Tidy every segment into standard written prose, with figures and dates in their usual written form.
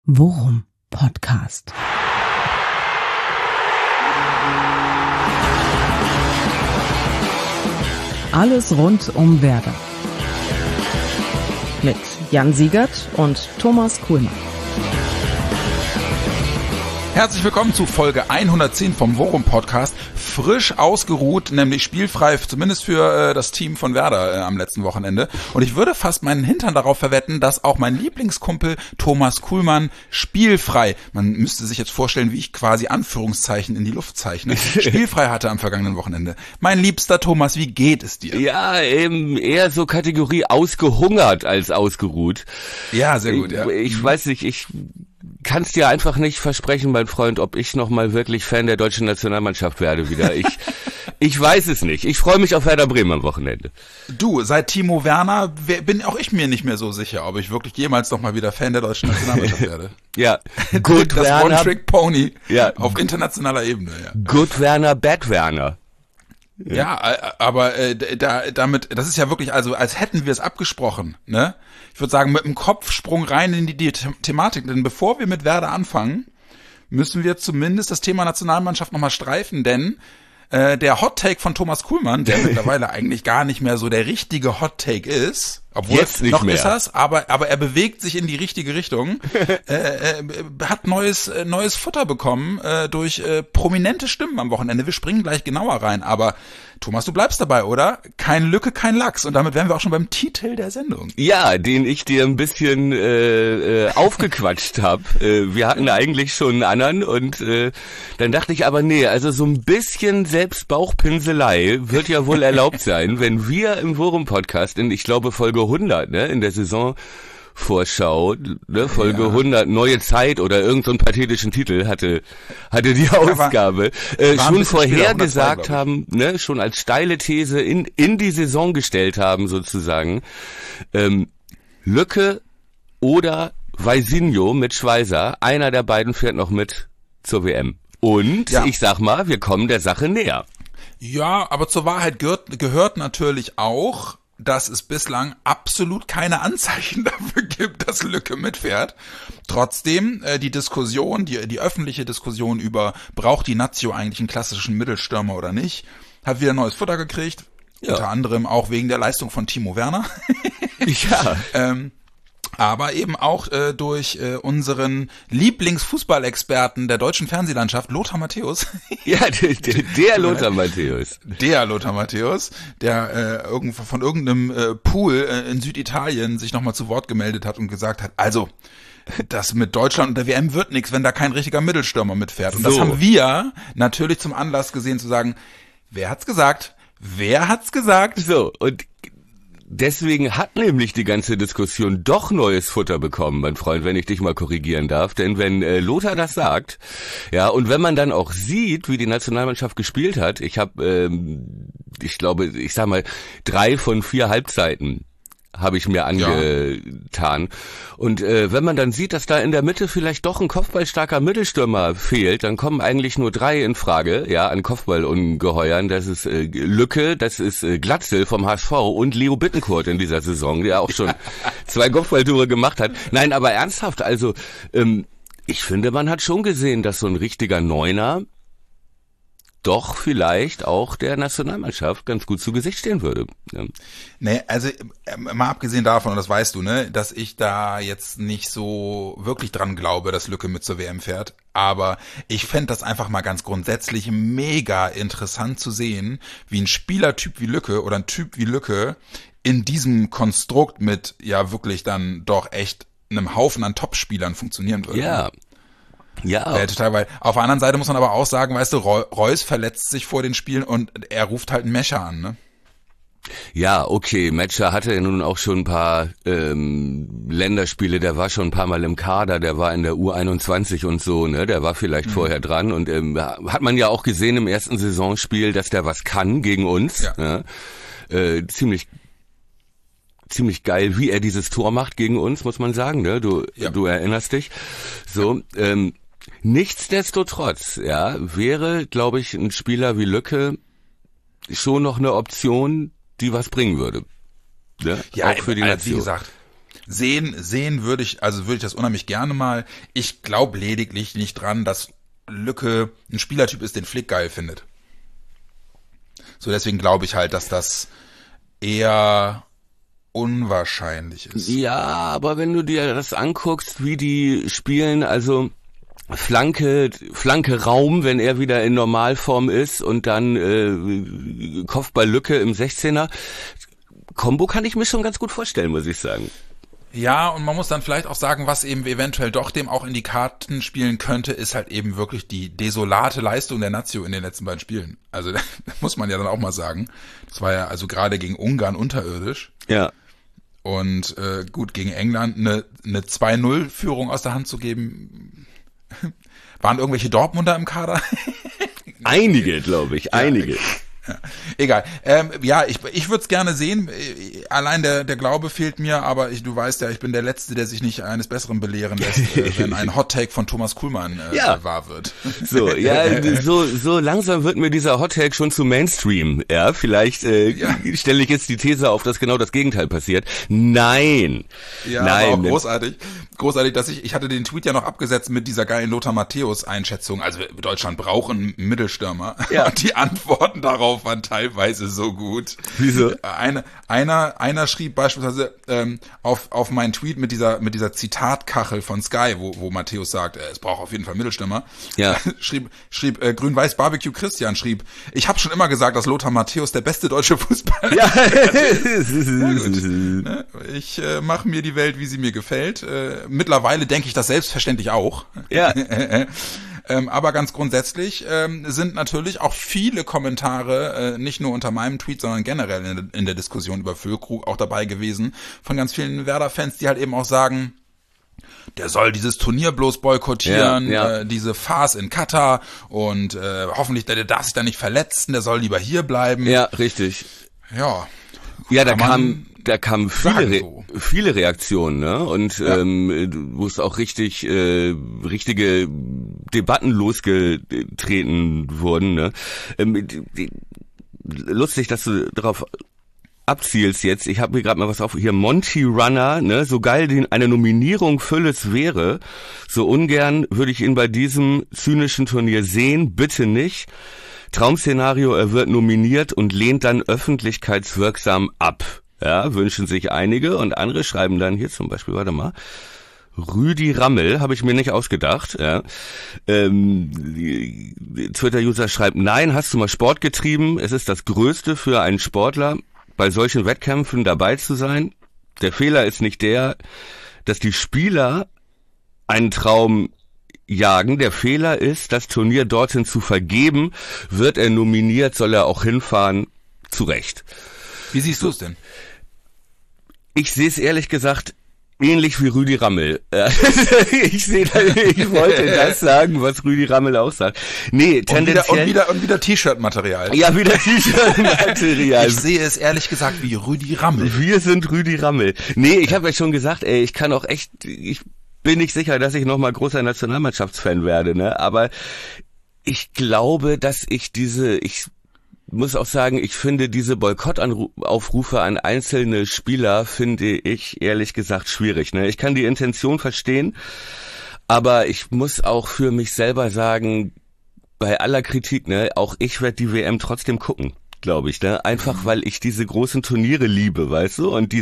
Worum Podcast. Alles rund um Werder. Mit Jan Siegert und Thomas Kuhlmann. Herzlich willkommen zu Folge 110 vom Worum Podcast. Frisch ausgeruht, nämlich spielfrei, zumindest für das Team von Werder am letzten Wochenende. Und ich würde fast meinen Hintern darauf verwetten, dass auch mein Lieblingskumpel Thomas Kuhlmann spielfrei, man müsste sich jetzt vorstellen, wie ich quasi Anführungszeichen in die Luft zeichne, spielfrei hatte am vergangenen Wochenende. Mein liebster Thomas, wie geht es dir? Ja, eher so Kategorie ausgehungert als ausgeruht. Ja, sehr gut, ja. Ich weiß nicht, ich kann's dir einfach nicht versprechen, mein Freund, ob ich nochmal wirklich Fan der deutschen Nationalmannschaft werde wieder. Ich weiß es nicht. Ich freue mich auf Werder Bremen am Wochenende. Du, seit Timo Werner bin auch ich mir nicht mehr so sicher, ob ich wirklich jemals nochmal wieder Fan der deutschen Nationalmannschaft werde. Ja, Good das Werner. One-Trick-Pony auf internationaler Ebene. Ja. Good Werner, Bad Werner. Ja, aber damit, das ist ja wirklich, also als hätten wir es abgesprochen, ne? Ich würde sagen, mit einem Kopfsprung rein in die Thematik, denn bevor wir mit Werder anfangen, müssen wir zumindest das Thema Nationalmannschaft nochmal streifen, denn der Hot-Take von Thomas Kuhlmann, der mittlerweile eigentlich gar nicht mehr so der richtige Hot-Take ist, obwohl jetzt nicht noch mehr. Ist das, aber er bewegt sich in die richtige Richtung, hat neues Futter bekommen durch prominente Stimmen am Wochenende. Wir springen gleich genauer rein, aber Thomas, du bleibst dabei, oder? Kein Lücke, kein Lachs. Und damit wären wir auch schon beim Titel der Sendung. Ja, den ich dir ein bisschen aufgequatscht habe. Wir hatten eigentlich schon einen anderen und dann dachte ich aber, nee, also so ein bisschen Selbstbauchpinselei wird ja wohl erlaubt sein, wenn wir im Worum-Podcast in, ich glaube, Folge 100, ne, in der Saisonvorschau, ne, Folge 100, neue Zeit oder irgend so einen pathetischen Titel hatte die Ausgabe, schon vorhergesagt haben, ne, schon als steile These in die Saison gestellt haben sozusagen, Lücke oder Weisinho mit Schweizer, einer der beiden fährt noch mit zur WM. Und ich sag mal, wir kommen der Sache näher. Ja, aber zur Wahrheit gehört natürlich auch, dass es bislang absolut keine Anzeichen dafür gibt, dass Lücke mitfährt. Trotzdem, die Diskussion, die öffentliche Diskussion über, braucht die Nazio eigentlich einen klassischen Mittelstürmer oder nicht, hat wieder neues Futter gekriegt. Ja. Unter anderem auch wegen der Leistung von Timo Werner. Ja. Aber eben auch durch unseren Lieblingsfußballexperten der deutschen Fernsehlandschaft, Lothar Matthäus. Ja, der Lothar Matthäus. Der Lothar Matthäus, der von irgendeinem Pool in Süditalien sich nochmal zu Wort gemeldet hat und gesagt hat, also, das mit Deutschland und der WM wird nichts, wenn da kein richtiger Mittelstürmer mitfährt. Und das haben wir natürlich zum Anlass gesehen zu sagen, wer hat's gesagt? Wer hat's gesagt? So, und deswegen hat nämlich die ganze Diskussion doch neues Futter bekommen, mein Freund, wenn ich dich mal korrigieren darf. Denn wenn Lothar das sagt, ja, und wenn man dann auch sieht, wie die Nationalmannschaft gespielt hat, ich habe, ich glaube, ich sag mal, 3 von 4 Halbzeiten habe ich mir angetan. Und wenn man dann sieht, dass da in der Mitte vielleicht doch ein kopfballstarker Mittelstürmer fehlt, dann kommen eigentlich nur 3 in Frage, ja, an Kopfballungeheuern. Das ist Lücke, das ist Glatzel vom HSV und Leo Bittencourt in dieser Saison, der auch schon 2 Kopfballtore gemacht hat. Nein, aber ernsthaft, also ich finde, man hat schon gesehen, dass so ein richtiger Neuner doch vielleicht auch der Nationalmannschaft ganz gut zu Gesicht stehen würde. Ja. Nee, also mal abgesehen davon, und das weißt du, ne, dass ich da jetzt nicht so wirklich dran glaube, dass Lücke mit zur WM fährt, aber ich fände das einfach mal ganz grundsätzlich mega interessant zu sehen, wie ein Spielertyp wie Lücke oder ein Typ wie Lücke in diesem Konstrukt mit ja wirklich dann doch echt einem Haufen an Topspielern funktionieren würde. Ja. Ja. Total, weil auf der anderen Seite muss man aber auch sagen, weißt du, Reus verletzt sich vor den Spielen und er ruft halt einen Mescher an, ne? Ja, okay, Metscher hatte ja nun auch schon ein paar Länderspiele, der war schon ein paar Mal im Kader, der war in der U21 und so, ne, der war vielleicht vorher dran und hat man ja auch gesehen im ersten Saisonspiel, dass der was kann gegen uns, ja. Ziemlich geil, wie er dieses Tor macht gegen uns, muss man sagen, ne, du erinnerst dich, so, nichtsdestotrotz, ja, wäre, glaube ich, ein Spieler wie Lücke schon noch eine Option, die was bringen würde. Ja, auch für die Nation. Wie gesagt, Sehen würde ich das unheimlich gerne mal. Ich glaube lediglich nicht dran, dass Lücke ein Spielertyp ist, den Flick geil findet. So, deswegen glaube ich halt, dass das eher unwahrscheinlich ist. Ja, aber wenn du dir das anguckst, wie die spielen, also Flanke Raum, wenn er wieder in Normalform ist und dann Kopfball-Lücke im 16er. Kombo kann ich mir schon ganz gut vorstellen, muss ich sagen. Ja, und man muss dann vielleicht auch sagen, was eben eventuell doch dem auch in die Karten spielen könnte, ist halt eben wirklich die desolate Leistung der Nazio in den letzten beiden Spielen. Also das muss man ja dann auch mal sagen. Das war ja also gerade gegen Ungarn unterirdisch. Ja. Und gut, gegen England eine 2-0-Führung aus der Hand zu geben. Waren irgendwelche Dortmunder im Kader? Einige, glaube ich, einige. Ja, egal. Ich würde es gerne sehen. Allein der Glaube fehlt mir, aber du weißt ja, ich bin der Letzte, der sich nicht eines Besseren belehren lässt, wenn ein Hot-Take von Thomas Kuhlmann wahr wird. So, ja, so langsam wird mir dieser Hot-Take schon zu Mainstream. Ja, vielleicht stelle ich jetzt die These auf, dass genau das Gegenteil passiert. Nein. Ja, nein. Aber auch großartig, dass ich hatte den Tweet ja noch abgesetzt mit dieser geilen Lothar Matthäus-Einschätzung. Also Deutschland braucht einen Mittelstürmer. Ja. Und die Antworten darauf waren teilweise so gut. Wieso? Einer schrieb beispielsweise auf meinen Tweet mit dieser Zitatkachel von Sky, wo Matthäus sagt, es braucht auf jeden Fall Mittelstürmer. Ja. schrieb Grün-Weiß Barbecue Christian schrieb, ich habe schon immer gesagt, dass Lothar Matthäus der beste deutsche Fußballer ist. Ja. Gut. Ich mache mir die Welt, wie sie mir gefällt. Mittlerweile denke ich das selbstverständlich auch. Ja. Aber ganz grundsätzlich sind natürlich auch viele Kommentare, nicht nur unter meinem Tweet, sondern generell in der Diskussion über Füllkrug auch dabei gewesen, von ganz vielen Werder-Fans, die halt eben auch sagen, der soll dieses Turnier bloß boykottieren, diese Farce in Katar und hoffentlich, der darf sich da nicht verletzen, der soll lieber hier bleiben. Ja, richtig. Ja. Ja, da kamen viele Reaktionen, ne? Und wo es auch richtige Debatten losgetreten wurden, ne? Lustig, dass du darauf abzielst jetzt. Ich habe mir gerade mal was auf hier. Monty Runner, ne? So geil eine Nominierung Fülles wäre, so ungern würde ich ihn bei diesem zynischen Turnier sehen. Bitte nicht. Traum-Szenario, er wird nominiert und lehnt dann öffentlichkeitswirksam ab. Ja, wünschen sich einige und andere schreiben dann hier zum Beispiel, warte mal, Rüdi Rammel, habe ich mir nicht ausgedacht. Ja. Twitter-User schreibt, nein, hast du mal Sport getrieben? Es ist das Größte für einen Sportler, bei solchen Wettkämpfen dabei zu sein. Der Fehler ist nicht der, dass die Spieler einen Traum jagen. Der Fehler ist, das Turnier dorthin zu vergeben. Wird er nominiert, soll er auch hinfahren. Zu Recht. Wie siehst du es denn? Ich sehe es ehrlich gesagt ähnlich wie Rüdi Rammel. Ich wollte das sagen, was Rüdi Rammel auch sagt. Nee, tendenziell. Und wieder T-Shirt-Material. Ja, wieder T-Shirt-Material. Ich sehe es ehrlich gesagt wie Rüdi Rammel. Wir sind Rüdi Rammel. Nee, ich habe ja schon gesagt, ich kann auch echt, ich bin nicht sicher, dass ich nochmal großer Nationalmannschaftsfan werde, ne? Aber ich glaube, dass ich muss auch sagen, ich finde diese Boykottaufrufe an einzelne Spieler, finde ich ehrlich gesagt schwierig, ne? Ich kann die Intention verstehen, aber ich muss auch für mich selber sagen, bei aller Kritik, ne, auch ich werde die WM trotzdem gucken, glaube ich, ne? Einfach weil ich diese großen Turniere liebe, weißt du? Und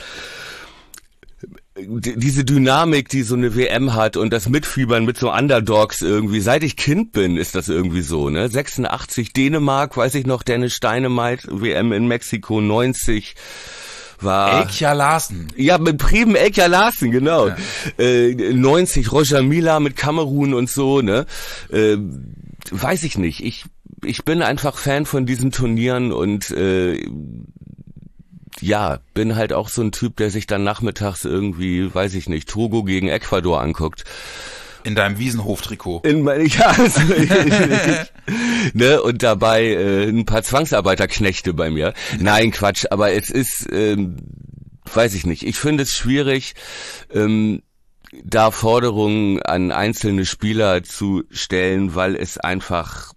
diese Dynamik, die so eine WM hat und das Mitfiebern mit so Underdogs irgendwie, seit ich Kind bin, ist das irgendwie so, ne? 86 Dänemark, weiß ich noch, Dennis Steinemeit, WM in Mexiko, 90 war... Ekja Larsen. Ja, mit Preben Ekja Larsen, genau. Ja. 90 Roger Mila mit Kamerun und so, ne? Weiß ich nicht. Ich bin einfach Fan von diesen Turnieren und bin halt auch so ein Typ, der sich dann nachmittags irgendwie, weiß ich nicht, Togo gegen Ecuador anguckt. In deinem Wiesenhof-Trikot. Ne, und dabei ein paar Zwangsarbeiterknechte bei mir. Nein, Quatsch, aber es ist, weiß ich nicht, ich finde es schwierig, da Forderungen an einzelne Spieler zu stellen, weil es einfach,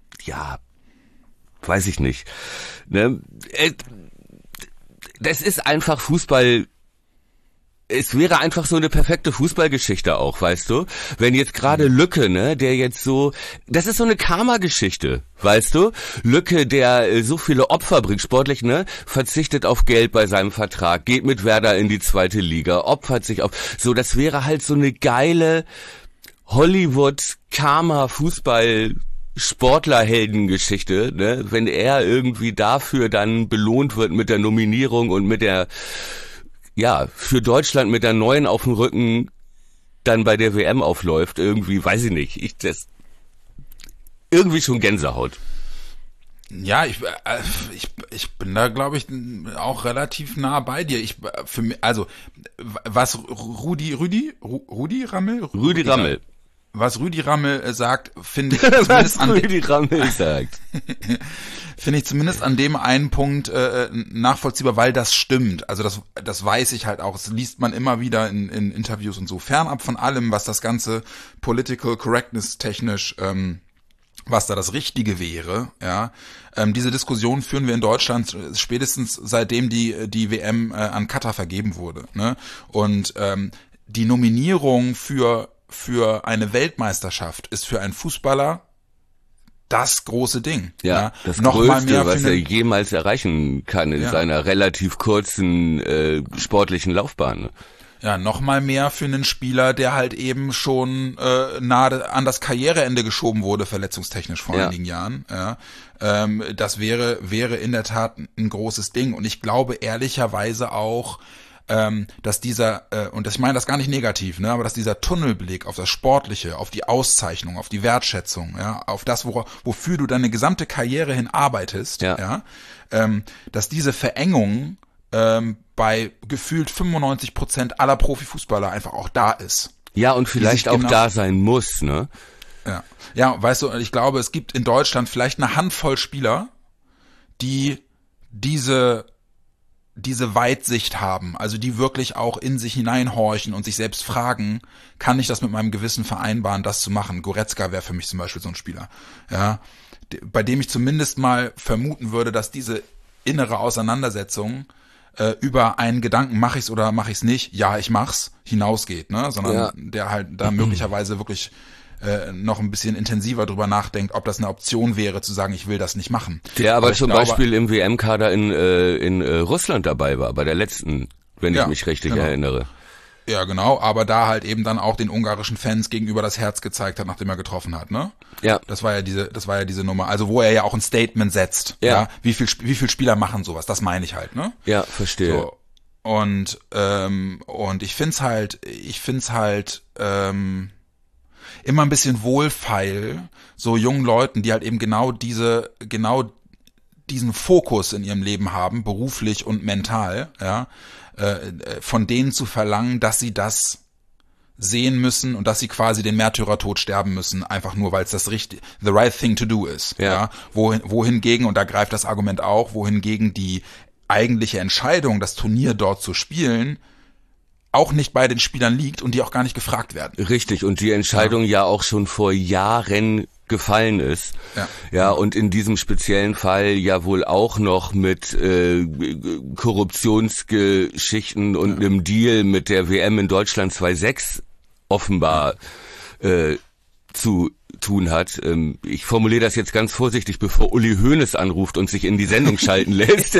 weiß ich nicht, ne, das ist einfach Fußball es wäre einfach so eine perfekte Fußballgeschichte auch, weißt du? Wenn jetzt gerade Lücke, ne, der jetzt so, das ist so eine Karma-Geschichte, weißt du? Lücke, der so viele Opfer bringt, sportlich, ne, verzichtet auf Geld bei seinem Vertrag, geht mit Werder in die 2. Liga, opfert sich auf, so, das wäre halt so eine geile Hollywood-Karma-Fußball- Sportlerheldengeschichte, ne, wenn er irgendwie dafür dann belohnt wird mit der Nominierung und mit der, ja, für Deutschland mit der 9 auf dem Rücken dann bei der WM aufläuft, irgendwie, weiß ich nicht, irgendwie schon Gänsehaut. Ja, ich bin da, glaube ich, auch relativ nah bei dir. Für mich, also, was Rudi Rammel? Rüdi Rammel. Was Rüdi Rammel sagt, finde ich zumindest an dem einen Punkt nachvollziehbar, weil das stimmt. Also das weiß ich halt auch. Das liest man immer wieder in Interviews und so. Fernab von allem, was das ganze Political Correctness technisch, was da das Richtige wäre, ja. Diese Diskussion führen wir in Deutschland spätestens seitdem die WM an Katar vergeben wurde, ne? Und die Nominierung für eine Weltmeisterschaft ist für einen Fußballer das große Ding. Ja, das noch Größte, mal mehr was er jemals erreichen kann in seiner relativ kurzen sportlichen Laufbahn. Ja, noch mal mehr für einen Spieler, der halt eben schon nahe an das Karriereende geschoben wurde, verletzungstechnisch vor einigen Jahren. Ja, das wäre in der Tat ein großes Ding. Und ich glaube ehrlicherweise auch, dass dieser, und ich meine das gar nicht negativ, ne, aber dass dieser Tunnelblick auf das Sportliche, auf die Auszeichnung, auf die Wertschätzung, ja, auf das, wofür du deine gesamte Karriere hin arbeitest, dass diese Verengung bei gefühlt 95% aller Profifußballer einfach auch da ist. Ja, und vielleicht auch da sein muss, ne? Ja, weißt du, ich glaube, es gibt in Deutschland vielleicht eine Handvoll Spieler, die diese Weitsicht haben, also die wirklich auch in sich hineinhorchen und sich selbst fragen, kann ich das mit meinem Gewissen vereinbaren, das zu machen? Goretzka wäre für mich zum Beispiel so ein Spieler, ja, bei dem ich zumindest mal vermuten würde, dass diese innere Auseinandersetzung über einen Gedanken, mache ich's oder mache ich's nicht, ja, ich mach's, hinausgeht, ne, sondern der halt da möglicherweise wirklich noch ein bisschen intensiver drüber nachdenkt, ob das eine Option wäre, zu sagen, ich will das nicht machen. Der aber zum Beispiel im WM-Kader in Russland dabei war, bei der letzten, wenn ich mich richtig erinnere. Ja, genau, aber da halt eben dann auch den ungarischen Fans gegenüber das Herz gezeigt hat, nachdem er getroffen hat, ne? Ja. Das war ja diese Nummer, also wo er ja auch ein Statement setzt, ja. Wie viel Spieler machen sowas, das meine ich halt, ne? Ja, verstehe. So. Und ich find's halt, immer ein bisschen wohlfeil, so jungen Leuten, die halt eben genau diesen Fokus in ihrem Leben haben, beruflich und mental, ja, von denen zu verlangen, dass sie das sehen müssen und dass sie quasi den Märtyrertod sterben müssen, einfach nur, weil es the right thing to do ist, ja. Wohingegen, und da greift das Argument auch, wohingegen die eigentliche Entscheidung, das Turnier dort zu spielen, auch nicht bei den Spielern liegt und die auch gar nicht gefragt werden. Richtig, und die Entscheidung ja auch schon vor Jahren gefallen ist. Ja, und in diesem speziellen Fall ja wohl auch noch mit Korruptionsgeschichten und einem Deal mit der WM in Deutschland 2006 offenbar zu tun hat. Ich formuliere das jetzt ganz vorsichtig, bevor Uli Hoeneß anruft und sich in die Sendung schalten lässt.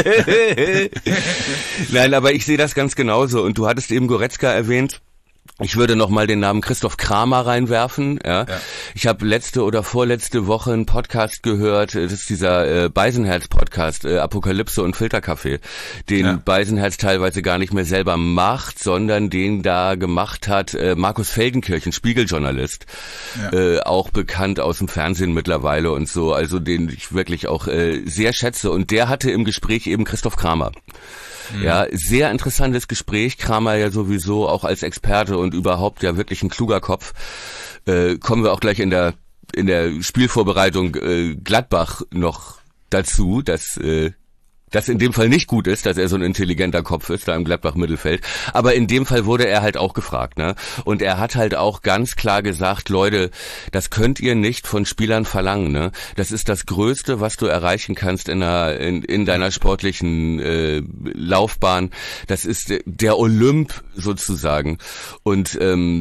Nein, aber ich sehe das ganz genauso. Und du hattest eben Goretzka erwähnt. Ich würde noch mal den Namen Christoph Kramer reinwerfen. Ja. Ich habe letzte oder vorletzte Woche einen Podcast gehört, das ist dieser Beisenherz-Podcast, Apokalypse und Filterkaffee, den Beisenherz teilweise gar nicht mehr selber macht, sondern den da gemacht hat Markus Feldenkirchen, Spiegeljournalist, auch bekannt aus dem Fernsehen mittlerweile und so, also den ich wirklich auch sehr schätze. Und der hatte im Gespräch eben Christoph Kramer. Ja, sehr interessantes Gespräch. Kramer ja sowieso auch als Experte und überhaupt ja wirklich ein kluger Kopf. Kommen wir auch gleich in der Spielvorbereitung Gladbach noch dazu, dass das in dem Fall nicht gut ist, dass er so ein intelligenter Kopf ist, da im Gladbach-Mittelfeld. Aber in dem Fall wurde er halt auch gefragt, ne? Und er hat halt auch ganz klar gesagt, Leute, das könnt ihr nicht von Spielern verlangen, ne? Das ist das Größte, was du erreichen kannst in deiner sportlichen Laufbahn. Das ist der Olymp sozusagen. Und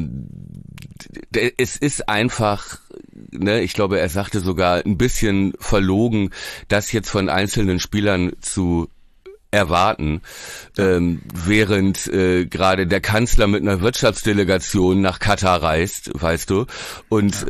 es ist einfach, ne, ich glaube, er sagte sogar ein bisschen verlogen, das jetzt von einzelnen Spielern zu erwarten, während gerade der Kanzler mit einer Wirtschaftsdelegation nach Katar reist, weißt du, und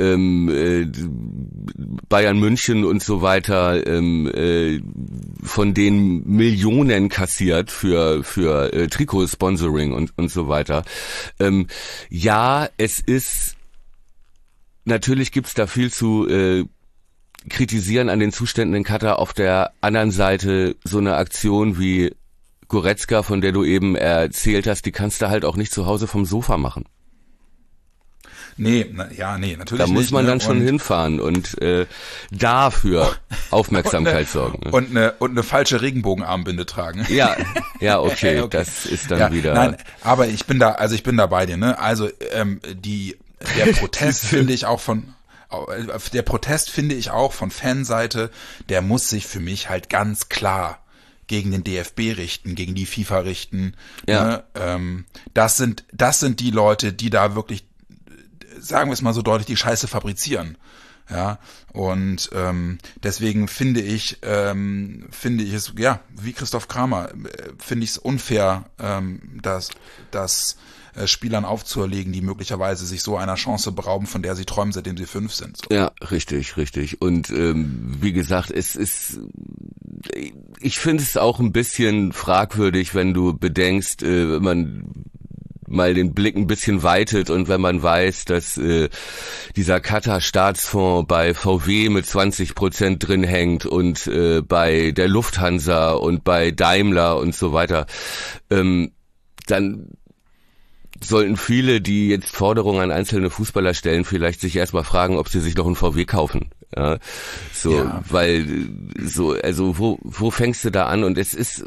Bayern München und so weiter von denen Millionen kassiert für Trikotsponsoring und so weiter. Ja, es ist, natürlich gibt's da viel zu kritisieren an den Zuständen in Katar. Auf der anderen Seite so eine Aktion wie Goretzka, von der du eben erzählt hast, die kannst du halt auch nicht zu Hause vom Sofa machen. Nee, natürlich nicht. Da muss man dann schon hinfahren und dafür Aufmerksamkeit sorgen. Ne? Und eine falsche Regenbogenarmbinde tragen. Ja, okay, das ist dann wieder... Nein, aber ich bin da bei dir, ne? Also der Protest finde ich auch von Fanseite, der muss sich für mich halt ganz klar gegen den DFB richten, gegen die FIFA richten. Ja. Ne? Das sind die Leute, die da wirklich, sagen wir es mal so deutlich, die Scheiße fabrizieren. Ja, und deswegen finde ich es, ja, wie Christoph Kramer, finde ich es unfair, dass Spielern aufzuerlegen, die möglicherweise sich so einer Chance berauben, von der sie träumen, seitdem sie 5 sind. So. Ja, richtig. Und wie gesagt, ich finde es auch ein bisschen fragwürdig, wenn du bedenkst, wenn man mal den Blick ein bisschen weitet und wenn man weiß, dass dieser Katar-Staatsfonds bei VW mit 20% drin hängt und bei der Lufthansa und bei Daimler und so weiter, dann sollten viele, die jetzt Forderungen an einzelne Fußballer stellen, vielleicht sich erstmal fragen, ob sie sich noch einen VW kaufen. Ja, so, ja. Weil so, also wo fängst du da an? Und es ist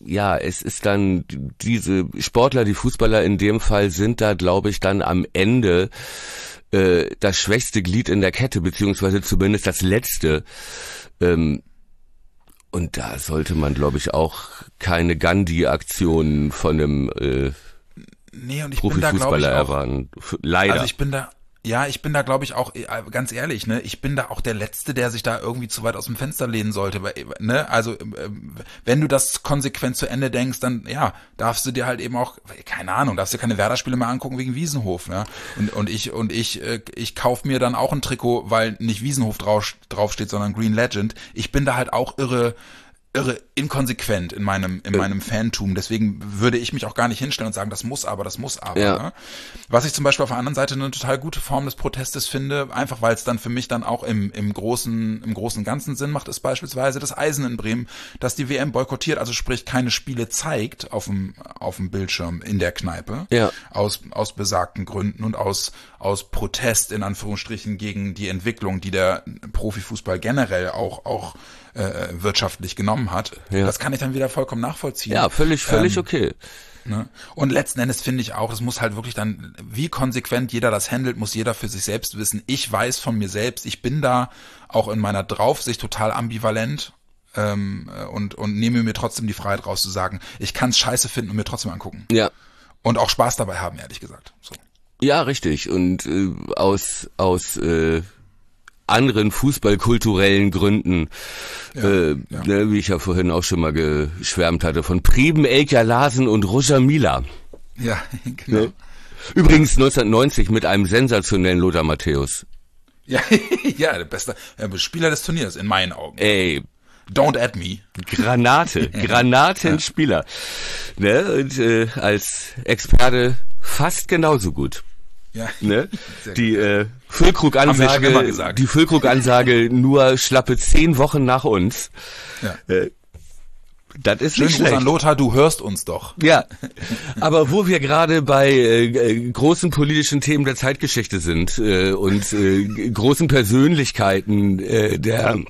dann diese Sportler, die Fußballer in dem Fall sind da, glaube ich, dann am Ende das schwächste Glied in der Kette, beziehungsweise zumindest das letzte. Und da sollte man, glaube ich, auch keine Gandhi-Aktionen von einem Profifußballer erwarten. Leider. Also ich bin da, glaube ich, auch, ganz ehrlich, ne, ich bin da auch der Letzte, der sich da irgendwie zu weit aus dem Fenster lehnen sollte, weil, ne, also, wenn du das konsequent zu Ende denkst, dann, ja, darfst du dir halt eben auch, keine Ahnung, darfst dir keine Werder-Spiele mehr angucken wegen Wiesenhof, ne, und ich kauf mir dann auch ein Trikot, weil nicht Wiesenhof draufsteht, sondern Green Legend. Ich bin da halt auch irre inkonsequent in meinem Fantum. Deswegen würde ich mich auch gar nicht hinstellen und sagen, das muss aber. Ja. Ne? Was ich zum Beispiel auf der anderen Seite eine total gute Form des Protestes finde, einfach weil es dann für mich dann auch im großen Ganzen Sinn macht, ist beispielsweise das Eisen in Bremen, das die WM boykottiert, also sprich keine Spiele zeigt auf dem Bildschirm in der Kneipe, ja. aus besagten Gründen und aus Protest in Anführungsstrichen gegen die Entwicklung, die der Profifußball generell auch wirtschaftlich genommen hat. Ja. Das kann ich dann wieder vollkommen nachvollziehen. Ja, völlig okay. Ne? Und letzten Endes finde ich auch, das muss halt wirklich dann, wie konsequent jeder das handelt, muss jeder für sich selbst wissen. Ich weiß von mir selbst, ich bin da auch in meiner Draufsicht total ambivalent und nehme mir trotzdem die Freiheit raus zu sagen, ich kann es scheiße finden und mir trotzdem angucken. Ja. Und auch Spaß dabei haben, ehrlich gesagt. So. Ja, richtig. Und aus anderen fußballkulturellen Gründen, ne, wie ich ja vorhin auch schon mal geschwärmt hatte, von Preben, Elkja Larsen und Roger Mila. Ja, genau. Ne? Übrigens 1990 mit einem sensationellen Lothar Matthäus. Ja, der beste Spieler des Turniers, in meinen Augen. Ey. Don't add me. Granatenspieler. Ne? Und als Experte fast genauso gut. Ja. Ne? Die Füllkrug-Ansage nur schlappe 10 Wochen nach uns. Ja. Das ist schön nicht schlecht. Gruß an Lothar, du hörst uns doch. Ja, aber wo wir gerade bei großen politischen Themen der Zeitgeschichte sind und großen Persönlichkeiten der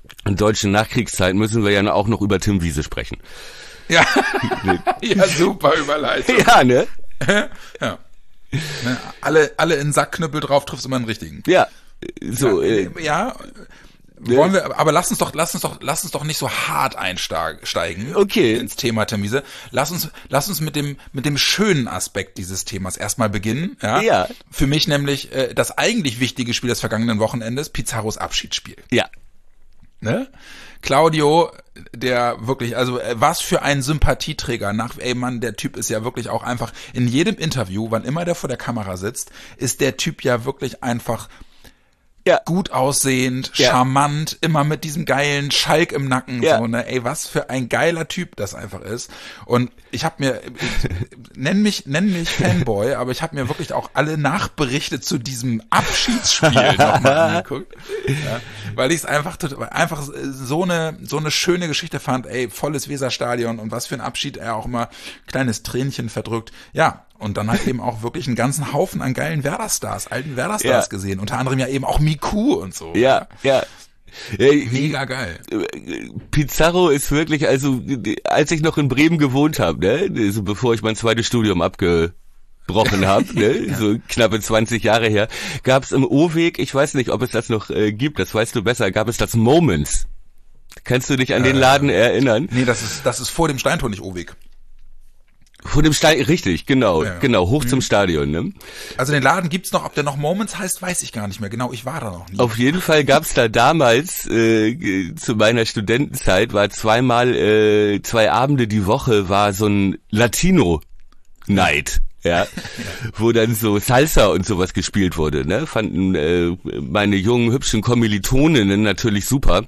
in deutschen Nachkriegszeit müssen wir ja auch noch über Tim Wiese sprechen. Ja, ja, super Überleitung. Ja, ne? Ja. Ne, alle in den Sackknüppel drauf, triffst immer einen richtigen. Ja, so. Ja, wollen wir, aber lass uns doch nicht so hart einsteigen. Okay. Ins Thema Tim Wiese. Lass uns mit dem schönen Aspekt dieses Themas erstmal beginnen. Ja. Ja. Für mich nämlich das eigentlich wichtige Spiel des vergangenen Wochenendes, Pizarros Abschiedsspiel. Ja. Ne? Claudio, der wirklich, also was für ein Sympathieträger ey Mann, der Typ ist ja wirklich auch einfach in jedem Interview, wann immer der vor der Kamera sitzt, ist der Typ ja wirklich einfach gut aussehend, charmant, immer mit diesem geilen Schalk im Nacken, so, ne, ey, was für ein geiler Typ das einfach ist. Und ich nenn mich Fanboy, aber ich habe mir wirklich auch alle Nachberichte zu diesem Abschiedsspiel nochmal angeguckt, ja, weil ich es einfach so eine schöne Geschichte fand, ey, volles Weserstadion und was für ein Abschied, er auch immer kleines Tränchen verdrückt, ja. Und dann halt eben auch wirklich einen ganzen Haufen an geilen Werder-Stars, alten Werder-Stars gesehen. Unter anderem ja eben auch Miku und so. Ja. Mega geil. Pizarro ist wirklich, also als ich noch in Bremen gewohnt habe, ne, so bevor ich mein zweites Studium abgebrochen habe, ne, so knappe 20 Jahre her, gab es im O-Weg, ich weiß nicht, ob es das noch gibt, das weißt du besser, gab es das Moments. Kannst du dich an den Laden erinnern? Nee, das ist vor dem Steintor, nicht O-Weg. Vor dem Stadion, richtig, genau, hoch zum Stadion, ne? Also den Laden gibt's noch, ob der noch Moments heißt, weiß ich gar nicht mehr genau, ich war da noch nie. Auf jeden Fall gab's da damals, zu meiner Studentenzeit, war zweimal, 2 Abende die Woche war so ein Latino-Night. Ja, wo dann so Salsa und sowas gespielt wurde, ne? Fanden meine jungen, hübschen Kommilitoninnen natürlich super.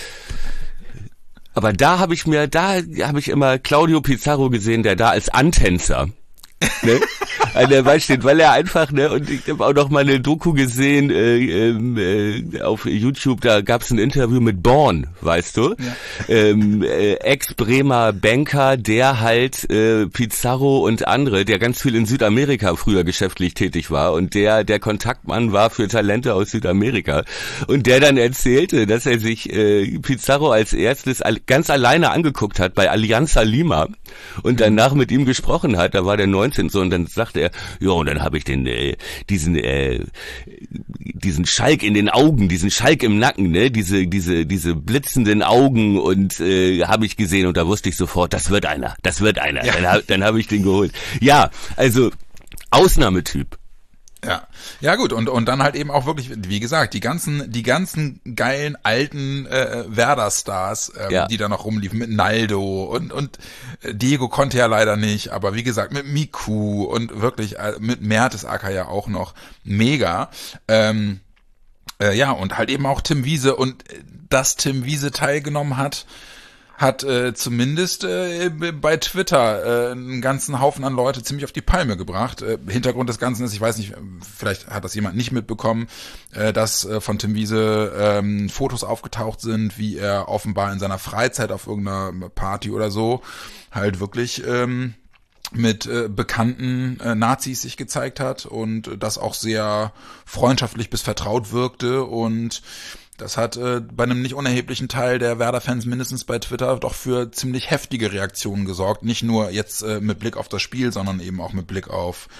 Aber da habe ich immer Claudio Pizarro gesehen, der da als Antänzer, ne, an der Wand steht, weil er einfach, ne, und ich habe auch noch mal eine Doku gesehen auf YouTube, da gab es ein Interview mit Born, weißt du, Ex-Bremer Banker, der halt Pizarro und andere, der ganz viel in Südamerika früher geschäftlich tätig war und der Kontaktmann war für Talente aus Südamerika und der dann erzählte, dass er sich Pizarro als erstes ganz alleine angeguckt hat bei Alianza Lima und danach mit ihm gesprochen hat, da war der 19 so und dann sagte er, ja, und dann habe ich diesen Schalk in den Augen, diesen Schalk im Nacken, ne, diese blitzenden Augen und habe ich gesehen und da wusste ich sofort, das wird einer. Ja. Dann habe ich den geholt. Ja, also Ausnahmetyp. Ja gut, und dann halt eben auch wirklich, wie gesagt, die ganzen geilen alten Werder-Stars, die da noch rumliefen, mit Naldo und Diego konnte ja leider nicht, aber wie gesagt, mit Miku und wirklich mit Mertesacker ja auch noch mega. Ja, und halt eben auch Tim Wiese und dass Tim Wiese teilgenommen hat zumindest bei Twitter einen ganzen Haufen an Leute ziemlich auf die Palme gebracht. Hintergrund des Ganzen ist, ich weiß nicht, vielleicht hat das jemand nicht mitbekommen, dass von Tim Wiese Fotos aufgetaucht sind, wie er offenbar in seiner Freizeit auf irgendeiner Party oder so halt wirklich mit bekannten Nazis sich gezeigt hat und das auch sehr freundschaftlich bis vertraut wirkte und das hat bei einem nicht unerheblichen Teil der Werder-Fans mindestens bei Twitter doch für ziemlich heftige Reaktionen gesorgt. Nicht nur jetzt mit Blick auf das Spiel, sondern eben auch mit Blick auf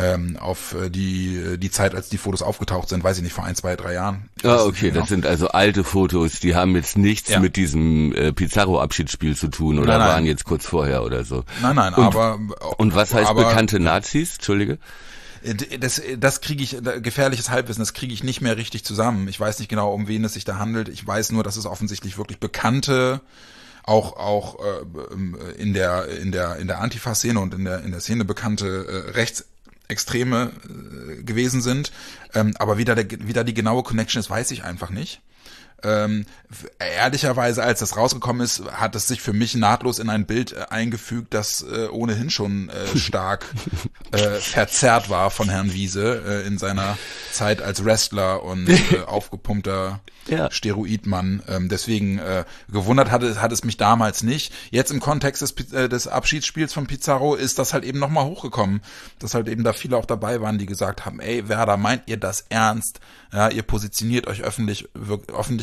die Zeit, als die Fotos aufgetaucht sind, weiß ich nicht, vor 1, 2, 3 Jahren. Ah, okay, das sind also alte Fotos, die haben jetzt nichts mit diesem Pizarro-Abschiedsspiel zu tun oder waren jetzt kurz vorher oder so. Nein, und was heißt bekannte Nazis? Entschuldige? Das kriege ich, gefährliches Halbwissen, das kriege ich nicht mehr richtig zusammen. Ich weiß nicht genau, um wen es sich da handelt. Ich weiß nur, dass es offensichtlich wirklich bekannte, auch in der Antifa-Szene und in der Szene bekannte Rechtsextreme gewesen sind. Aber wie da die genaue Connection ist, weiß ich einfach nicht. Ehrlicherweise, als das rausgekommen ist, hat es sich für mich nahtlos in ein Bild eingefügt, das ohnehin schon stark verzerrt war von Herrn Wiese in seiner Zeit als Wrestler und aufgepumpter Steroidmann. Deswegen gewundert hat es mich damals nicht. Jetzt im Kontext des Abschiedsspiels von Pizarro ist das halt eben nochmal hochgekommen, dass halt eben da viele auch dabei waren, die gesagt haben, ey Werder, meint ihr das ernst? Ja, ihr positioniert euch öffentlich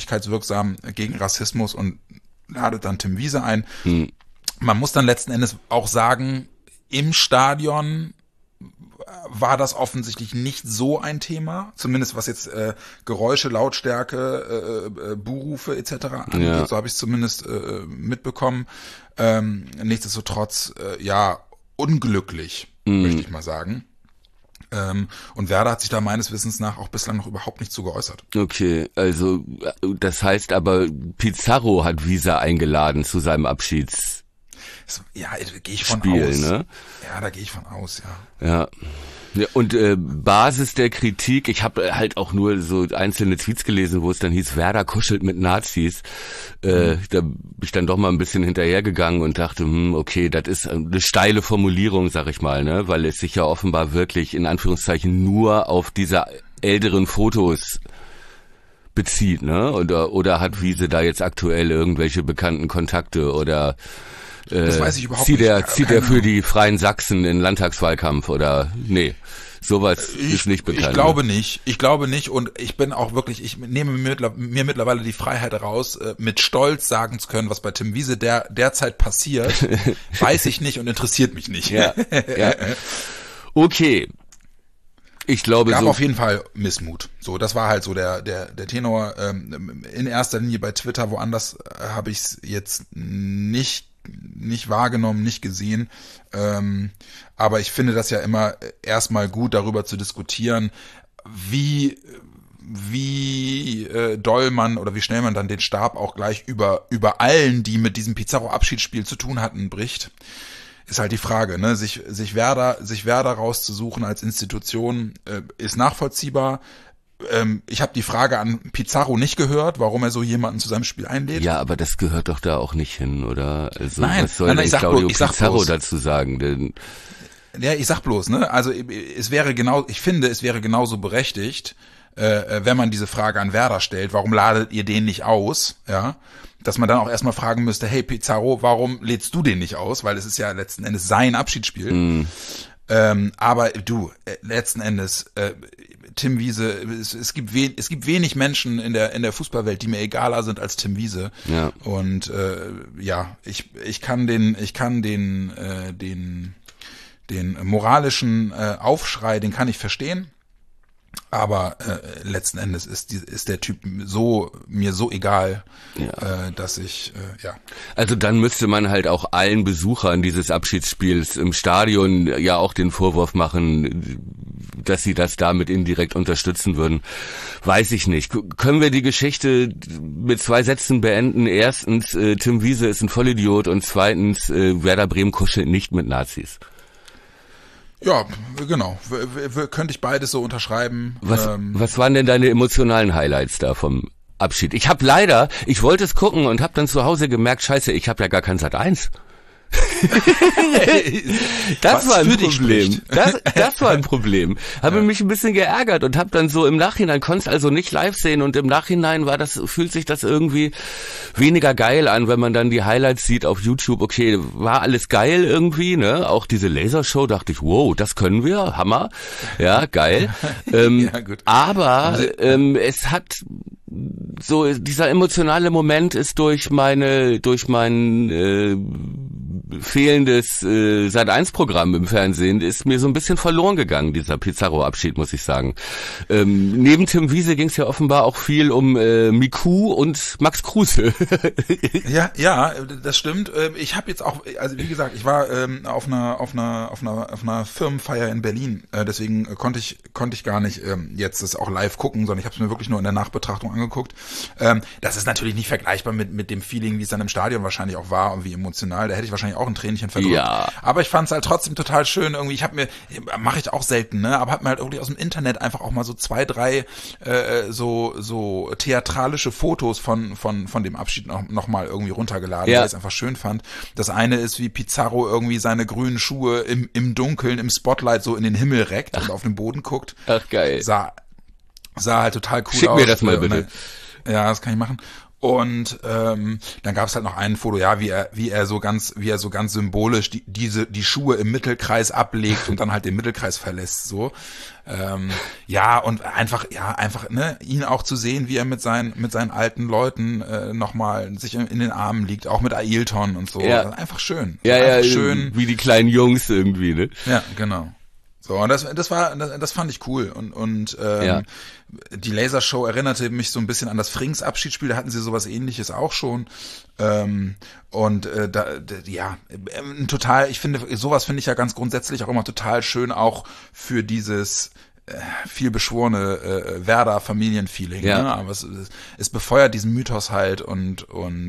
öffentlichkeitswirksam gegen Rassismus und ladet dann Tim Wiese ein. Man muss dann letzten Endes auch sagen, im Stadion war das offensichtlich nicht so ein Thema, zumindest was jetzt Geräusche, Lautstärke, Buhrufe etc. angeht, Ja. so habe ich es zumindest mitbekommen. Nichtsdestotrotz, unglücklich, möchte ich mal sagen. Und Werder hat sich da meines Wissens nach auch bislang noch überhaupt nicht zu geäußert. Okay, also das heißt aber, Pizarro hat Wiese eingeladen zu seinem Abschiedsspiel, Ja, gehe ich von aus. ne? Ja, da gehe ich von aus, ja. Ja. Ja, und Basis der Kritik, ich habe halt auch nur so einzelne Tweets gelesen, wo es dann hieß, Werder kuschelt mit Nazis. Da bin ich dann doch mal ein bisschen hinterhergegangen und dachte, okay, das ist eine steile Formulierung, sag ich mal, ne, weil es sich ja offenbar wirklich in Anführungszeichen nur auf diese älteren Fotos bezieht, ne? Oder hat Wiese da jetzt aktuell irgendwelche bekannten Kontakte oder Das weiß ich überhaupt zieht nicht. Zieht er für die Freien Sachsen in Landtagswahlkampf oder nee, sowas ist nicht bekannt. Ich glaube nicht und ich bin auch wirklich, ich nehme mir mittlerweile die Freiheit raus, mit Stolz sagen zu können, was bei Tim Wiese derzeit passiert, weiß ich nicht und interessiert mich nicht. Ja. Okay. Ich glaube gab so. auf jeden Fall Missmut. So, das war halt so der Tenor. In erster Linie bei Twitter, woanders habe ich es jetzt nicht wahrgenommen, nicht gesehen. Aber ich finde das ja immer erstmal gut, darüber zu diskutieren, wie doll man oder wie schnell man dann den Stab auch gleich über allen, die mit diesem Pizarro-Abschiedsspiel zu tun hatten, bricht. Ist halt die Frage, ne? Sich Werder rauszusuchen als Institution ist nachvollziehbar. Ich habe die Frage an Pizarro nicht gehört, warum er so jemanden zu seinem Spiel einlädt. Ja, aber das gehört doch da auch nicht hin, oder? Also Nein, was soll denn Claudio ich sag Pizarro bloß. dazu sagen? Denn Ja, ich sag bloß, ne? Also ich finde, es wäre genauso berechtigt, wenn man diese Frage an Werder stellt, warum ladet ihr den nicht aus, ja? Dass man dann auch erstmal fragen müsste, hey Pizarro, warum lädst du den nicht aus? Weil es ist ja letzten Endes sein Abschiedsspiel. Aber du, letzten Endes, Tim Wiese, es gibt wenig Menschen in der Fußballwelt, die mir egaler sind als Tim Wiese. Ja. Und ich kann den moralischen Aufschrei, den kann ich verstehen. Aber letzten Endes ist der Typ mir so egal, dass ich Also dann müsste man halt auch allen Besuchern dieses Abschiedsspiels im Stadion ja auch den Vorwurf machen, dass sie das damit indirekt unterstützen würden. Weiß ich nicht. Können wir die Geschichte mit 2 Sätzen beenden? Erstens, Tim Wiese ist ein Vollidiot und zweitens, Werder Bremen kuschelt nicht mit Nazis. Ja, genau. Könnte ich beides so unterschreiben. Was waren denn deine emotionalen Highlights da vom Abschied? Ich wollte es gucken und habe dann zu Hause gemerkt, scheiße, ich habe ja gar kein Sat.1. Das war ein Problem. Das war ein Problem. Habe mich ein bisschen geärgert und habe dann so im Nachhinein, konnte also nicht live sehen und im Nachhinein fühlt sich das irgendwie weniger geil an, wenn man dann die Highlights sieht auf YouTube. Okay, war alles geil irgendwie, ne? Auch diese Lasershow dachte ich, wow, das können wir, Hammer. Ja, geil. Ja, gut. Aber es hat so, dieser emotionale Moment ist durch mein fehlendes Sat.1-Programm im Fernsehen ist mir so ein bisschen verloren gegangen, dieser Pizarro-Abschied, muss ich sagen. Neben Tim Wiese ging es ja offenbar auch viel um Miku und Max Kruse. Ja, das stimmt. Ich habe jetzt auch, also wie gesagt, ich war auf einer Firmenfeier in Berlin, deswegen konnte ich gar nicht jetzt das auch live gucken, sondern ich habe es mir wirklich nur in der Nachbetrachtung angeguckt. Das ist natürlich nicht vergleichbar mit dem Feeling, wie es dann im Stadion wahrscheinlich auch war und wie emotional. Da hätte ich wahrscheinlich auch ein Tränchen verdrückt. Ja. Aber ich fand es halt trotzdem total schön. Irgendwie, mache ich auch selten, ne? Aber hab mir halt irgendwie aus dem Internet einfach auch mal so 2, 3 so theatralische Fotos von dem Abschied noch mal irgendwie runtergeladen, weil ich es einfach schön fand. Das eine ist, wie Pizarro irgendwie seine grünen Schuhe im Dunkeln, im Spotlight so in den Himmel reckt und auf den Boden guckt. Ach, geil. Sah halt total cool aus. Schick mir das mal bitte. Ja, das kann ich machen. Und dann gab es halt noch ein Foto, ja, wie er so ganz symbolisch die Schuhe im Mittelkreis ablegt und dann halt den Mittelkreis verlässt, so. Ja, und einfach, ne, ihn auch zu sehen, wie er mit seinen alten Leuten nochmal sich in den Armen liegt, auch mit Ailton und so. Ja. Einfach schön. Ja, einfach schön. Wie die kleinen Jungs irgendwie, ne? Ja, genau. So, und das fand ich cool. Und die Lasershow erinnerte mich so ein bisschen an das Frings Abschiedsspiel, da hatten sie sowas Ähnliches auch schon. Total, sowas finde ich ja ganz grundsätzlich auch immer total schön, auch für dieses viel beschworene Werder-Familienfeeling. Ja. Ne? Aber es befeuert diesen Mythos halt und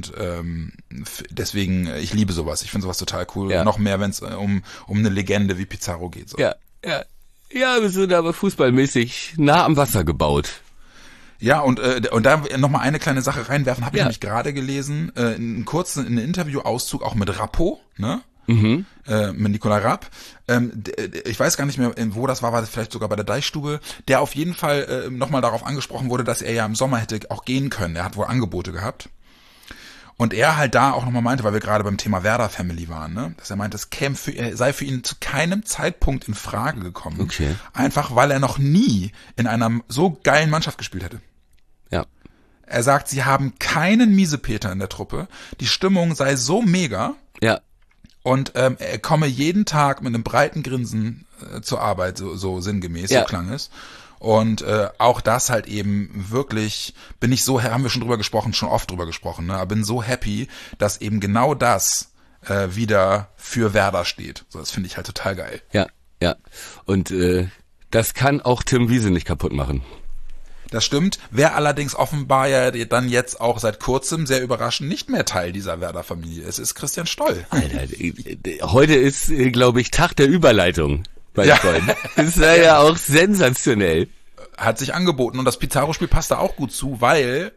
deswegen, ich liebe sowas. Ich finde sowas total cool. Ja. Noch mehr, wenn es um eine Legende wie Pizarro geht. So. Ja, wir sind aber fußballmäßig nah am Wasser gebaut. Ja, und da nochmal eine kleine Sache reinwerfen, habe ich nämlich gerade gelesen, einen kurzen Interview-Auszug auch mit Rappo, ne? Mit Nicola Rapp. Ich weiß gar nicht mehr, wo das war das vielleicht sogar bei der Deichstube, der auf jeden Fall nochmal darauf angesprochen wurde, dass er ja im Sommer hätte auch gehen können. Er hat wohl Angebote gehabt. Und er halt da auch nochmal meinte, weil wir gerade beim Thema Werder Family waren, ne, dass er meinte, sei für ihn zu keinem Zeitpunkt in Frage gekommen. Okay. Einfach, weil er noch nie in einer so geilen Mannschaft gespielt hätte. Ja. Er sagt, sie haben keinen Miesepeter in der Truppe. Die Stimmung sei so mega. Ja. Und er komme jeden Tag mit einem breiten Grinsen zur Arbeit, so sinngemäß, so klang es. Und auch das halt eben wirklich, haben wir schon oft drüber gesprochen, ne? Aber bin so happy, dass eben genau das wieder für Werder steht. So, das finde ich halt total geil. Ja. Und das kann auch Tim Wiese nicht kaputt machen. Das stimmt. Wer allerdings offenbar ja dann jetzt auch seit kurzem, sehr überraschend, nicht mehr Teil dieser Werder-Familie ist, ist Christian Stoll. Alter, heute ist, glaube ich, Tag der Überleitung. Mein Freund. Das war ja auch sensationell. Hat sich angeboten und das Pizarro-Spiel passt da auch gut zu, weil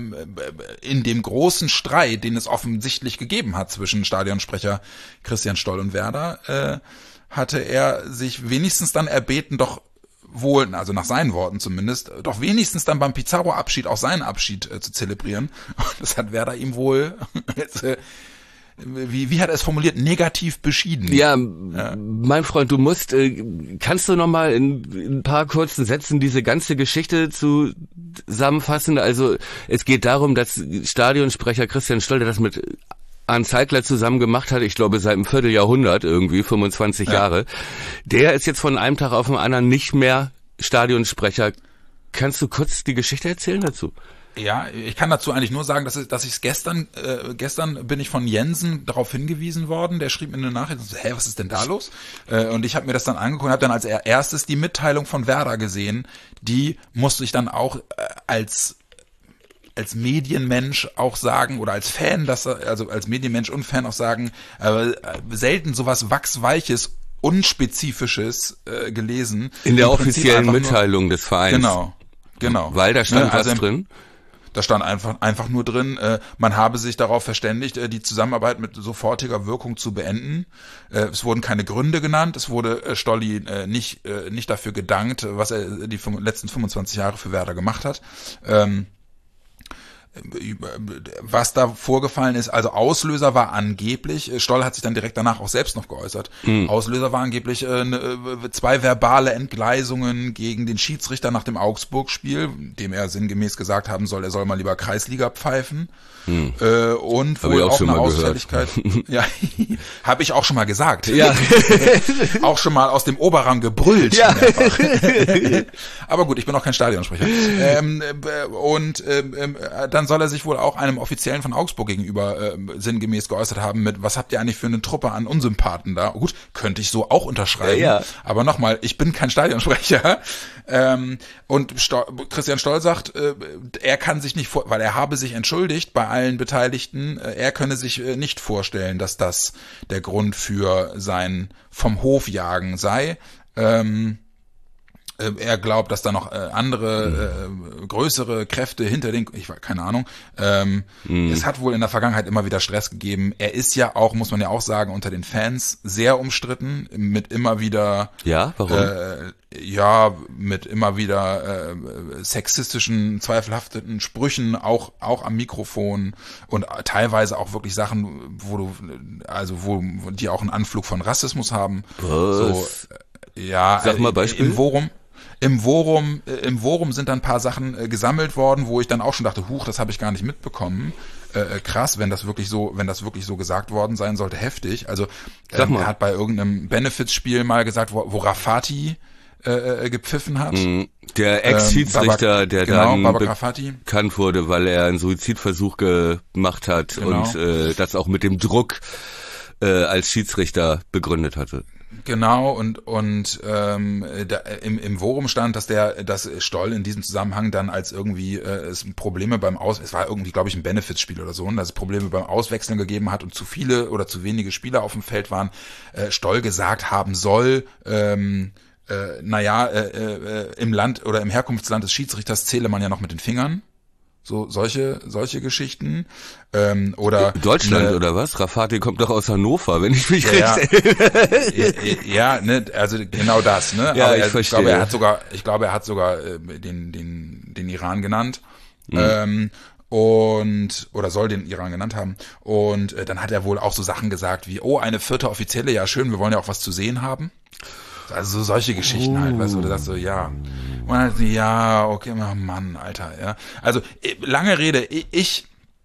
in dem großen Streit, den es offensichtlich gegeben hat zwischen Stadionsprecher Christian Stoll und Werder, hatte er sich wenigstens dann erbeten, doch wohl, also nach seinen Worten zumindest, doch wenigstens dann beim Pizarro-Abschied auch seinen Abschied zu zelebrieren. Das hat Werder ihm wohl jetzt wie hat er es formuliert, negativ beschieden. Ja, mein Freund, kannst du nochmal in ein paar kurzen Sätzen diese ganze Geschichte zusammenfassen? Also es geht darum, dass Stadionsprecher Christian Stoll, der das mit Arne Zeigler zusammen gemacht hat, ich glaube seit einem Vierteljahrhundert irgendwie, 25 Jahre, der ist jetzt von einem Tag auf den anderen nicht mehr Stadionsprecher. Kannst du kurz die Geschichte erzählen dazu? Ja, ich kann dazu eigentlich nur sagen, dass ich es gestern bin ich von Jensen darauf hingewiesen worden, der schrieb mir eine Nachricht, was ist denn da los? Und ich habe mir das dann angeguckt und habe dann als erstes die Mitteilung von Werder gesehen, die musste ich dann auch als Medienmensch auch sagen oder als Fan, also als Medienmensch und Fan auch sagen, selten sowas Wachsweiches, Unspezifisches gelesen. In der offiziellen Mitteilung des Vereins. Genau. Weil da stand was drin? Da stand einfach nur drin, man habe sich darauf verständigt, die Zusammenarbeit mit sofortiger Wirkung zu beenden. Es wurden keine Gründe genannt, es wurde Stolli nicht dafür gedankt, was er die letzten 25 Jahre für Werder gemacht hat. Was da vorgefallen ist, also Auslöser war angeblich, Stoll hat sich dann direkt danach auch selbst noch geäußert, Auslöser war angeblich 2 verbale Entgleisungen gegen den Schiedsrichter nach dem Augsburg-Spiel, dem er sinngemäß gesagt haben soll, er soll mal lieber Kreisliga pfeifen. Und wohl auch eine Ausfälligkeit. Ja, habe ich auch schon mal gesagt. Ja. Auch schon mal aus dem Oberrang gebrüllt. Ja. Aber gut, ich bin auch kein Stadionsprecher. Dann soll er sich wohl auch einem Offiziellen von Augsburg gegenüber sinngemäß geäußert haben mit, was habt ihr eigentlich für eine Truppe an Unsympathen da? Gut, könnte ich so auch unterschreiben. Ja. Aber nochmal, ich bin kein Stadionsprecher. Und Christian Stoll sagt, er kann sich nicht weil er habe sich entschuldigt bei allen Beteiligten, er könne sich nicht vorstellen, dass das der Grund für sein vom Hof jagen sei. er glaubt, dass da noch andere größere Kräfte hinter den, keine Ahnung. Es hat wohl in der Vergangenheit immer wieder Stress gegeben. Er ist ja auch, muss man ja auch sagen, unter den Fans sehr umstritten, mit immer wieder mit immer wieder sexistischen, zweifelhaften Sprüchen, auch am Mikrofon und teilweise auch wirklich Sachen, wo die auch einen Anflug von Rassismus haben. So, ja, sag mal Beispiel. Im Forum sind dann ein paar Sachen gesammelt worden, wo ich dann auch schon dachte, das habe ich gar nicht mitbekommen. Krass, wenn das wirklich so gesagt worden sein sollte, heftig. Also er hat bei irgendeinem Benefits-Spiel mal gesagt, wo Rafati gepfiffen hat. Der Ex-Schiedsrichter, der dann bekannt wurde, weil er einen Suizidversuch gemacht hat und das auch mit dem Druck als Schiedsrichter begründet hatte. Genau, und im Forum stand, dass Stoll in diesem Zusammenhang dann als irgendwie es Probleme es war irgendwie, glaube ich, ein Benefits-Spiel oder so, und dass es Probleme beim Auswechseln gegeben hat und zu viele oder zu wenige Spieler auf dem Feld waren, Stoll gesagt haben soll, im Land oder im Herkunftsland des Schiedsrichters zähle man ja noch mit den Fingern. So solche Geschichten oder Deutschland oder was? Rafati kommt doch aus Hannover, wenn ich mich recht erinnere. Ja, ne, also genau das, ne? Ja, aber ich verstehe. Ich glaube, er hat sogar den Iran genannt. Oder soll den Iran genannt haben. Und dann hat er wohl auch so Sachen gesagt wie, eine 4. Offizielle, ja schön, wir wollen ja auch was zu sehen haben. Also so solche Geschichten halt, weißt du, oder das so, ja. Und dann, ja, okay, Mann, Alter, ja. Also, lange Rede, ich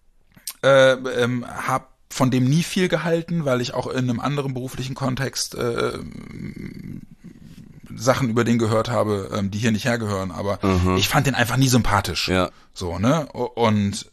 habe von dem nie viel gehalten, weil ich auch in einem anderen beruflichen Kontext Sachen über den gehört habe, die hier nicht hergehören, aber ich fand den einfach nie sympathisch. Ja. So, ne? Und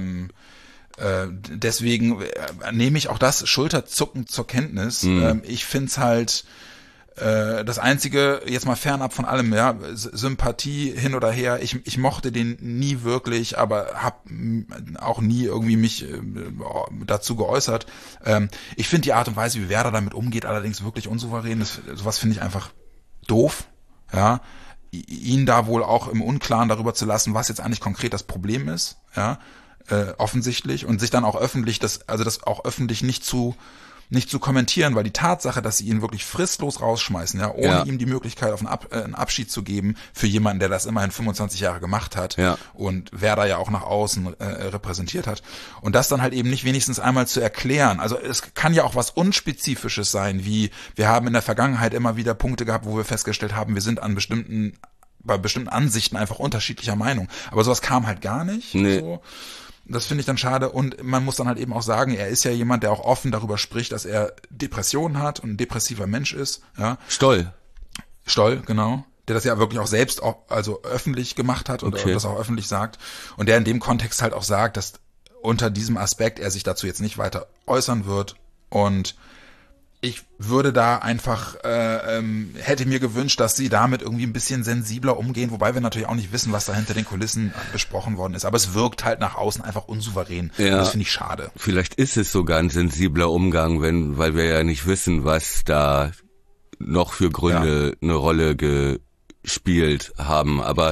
deswegen nehme ich auch das Schulterzucken zur Kenntnis. Ich find's halt das Einzige, jetzt mal fernab von allem, ja, Sympathie hin oder her, ich mochte den nie wirklich, aber hab auch nie irgendwie mich dazu geäußert. Ich finde die Art und Weise, wie Werder damit umgeht, allerdings wirklich unsouverän. Sowas finde ich einfach doof, ja. Ihn da wohl auch im Unklaren darüber zu lassen, was jetzt eigentlich konkret das Problem ist, ja, offensichtlich, und sich dann auch öffentlich, das auch öffentlich nicht zu kommentieren, weil die Tatsache, dass sie ihn wirklich fristlos rausschmeißen, ja, ohne ihm die Möglichkeit auf einen Abschied zu geben für jemanden, der das immerhin 25 Jahre gemacht hat und Werder ja auch nach außen repräsentiert hat, und das dann halt eben nicht wenigstens einmal zu erklären. Also es kann ja auch was Unspezifisches sein, wie wir haben in der Vergangenheit immer wieder Punkte gehabt, wo wir festgestellt haben, wir sind bei bestimmten Ansichten einfach unterschiedlicher Meinung. Aber sowas kam halt gar nicht. Nee. So. Das finde ich dann schade, und man muss dann halt eben auch sagen, er ist ja jemand, der auch offen darüber spricht, dass er Depressionen hat und ein depressiver Mensch ist. Ja. Stoll, genau. Der das ja wirklich auch selbst öffentlich gemacht hat und das auch öffentlich sagt. Und der in dem Kontext halt auch sagt, dass unter diesem Aspekt er sich dazu jetzt nicht weiter äußern wird. Und ich würde da einfach, hätte mir gewünscht, dass sie damit irgendwie ein bisschen sensibler umgehen, wobei wir natürlich auch nicht wissen, was da hinter den Kulissen besprochen worden ist. Aber es wirkt halt nach außen einfach unsouverän. Ja, das finde ich schade. Vielleicht ist es sogar ein sensibler Umgang, weil wir ja nicht wissen, was da noch für Gründe eine Rolle gespielt haben. Aber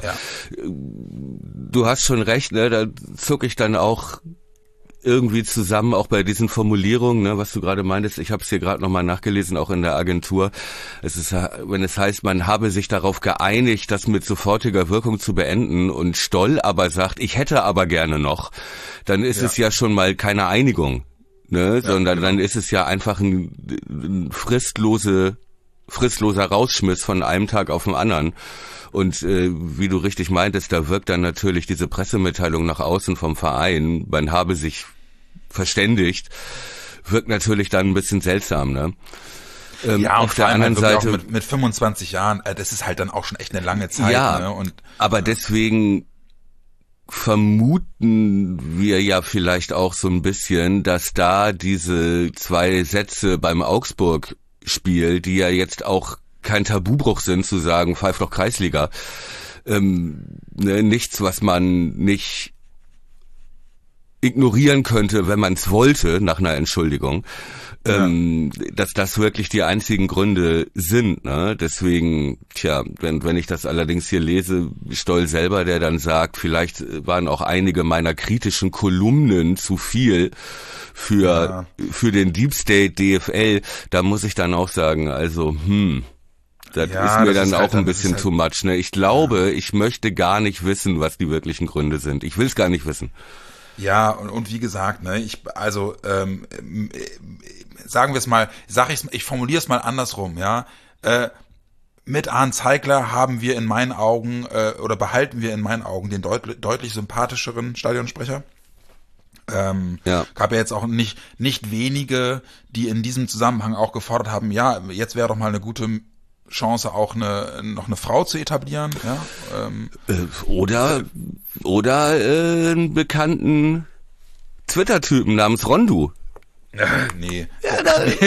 du hast schon recht, ne? Da zucke ich dann auch irgendwie zusammen, auch bei diesen Formulierungen, ne, was du gerade meintest. Ich habe es hier gerade nochmal nachgelesen, auch in der Agentur. Es ist, wenn es heißt, man habe sich darauf geeinigt, das mit sofortiger Wirkung zu beenden, und Stoll aber sagt, ich hätte aber gerne noch, dann ist es ja schon mal keine Einigung, ne, sondern dann ist es ja einfach ein fristloser Rausschmiss von einem Tag auf den anderen. Und wie du richtig meintest, da wirkt dann natürlich diese Pressemitteilung nach außen vom Verein, man habe sich verständigt, wirkt natürlich dann ein bisschen seltsam, ne? Ja, und auf der anderen Seite auch mit 25 Jahren, das ist halt dann auch schon echt eine lange Zeit. Ja, ne? Und aber deswegen vermuten wir ja vielleicht auch so ein bisschen, dass da diese 2 Sätze beim Augsburg-Spiel, die ja jetzt auch kein Tabubruch sind, zu sagen, pfeif doch Kreisliga, nichts, was man nicht ignorieren könnte, wenn man es wollte, nach einer Entschuldigung, dass das wirklich die einzigen Gründe sind, ne? Deswegen, wenn ich das allerdings hier lese, Stoll selber, der dann sagt, vielleicht waren auch einige meiner kritischen Kolumnen zu viel für den Deep State DFL, da muss ich dann auch sagen, also, das ist mir dann auch ein bisschen too much, ne? Ich glaube, ich möchte gar nicht wissen, was die wirklichen Gründe sind. Ich will es gar nicht wissen. Ja, und wie gesagt, ne, sagen wir es mal, ich formuliere es mal andersrum, ja. Mit Arne Zeigler haben wir in meinen Augen, oder behalten wir in meinen Augen den deutlich sympathischeren Stadionsprecher. Gab ja jetzt auch nicht wenige, die in diesem Zusammenhang auch gefordert haben, ja, jetzt wäre doch mal eine gute Chance, auch noch eine Frau zu etablieren, ja. Oder einen bekannten Twitter-Typen namens Rondu. Nee. Ja,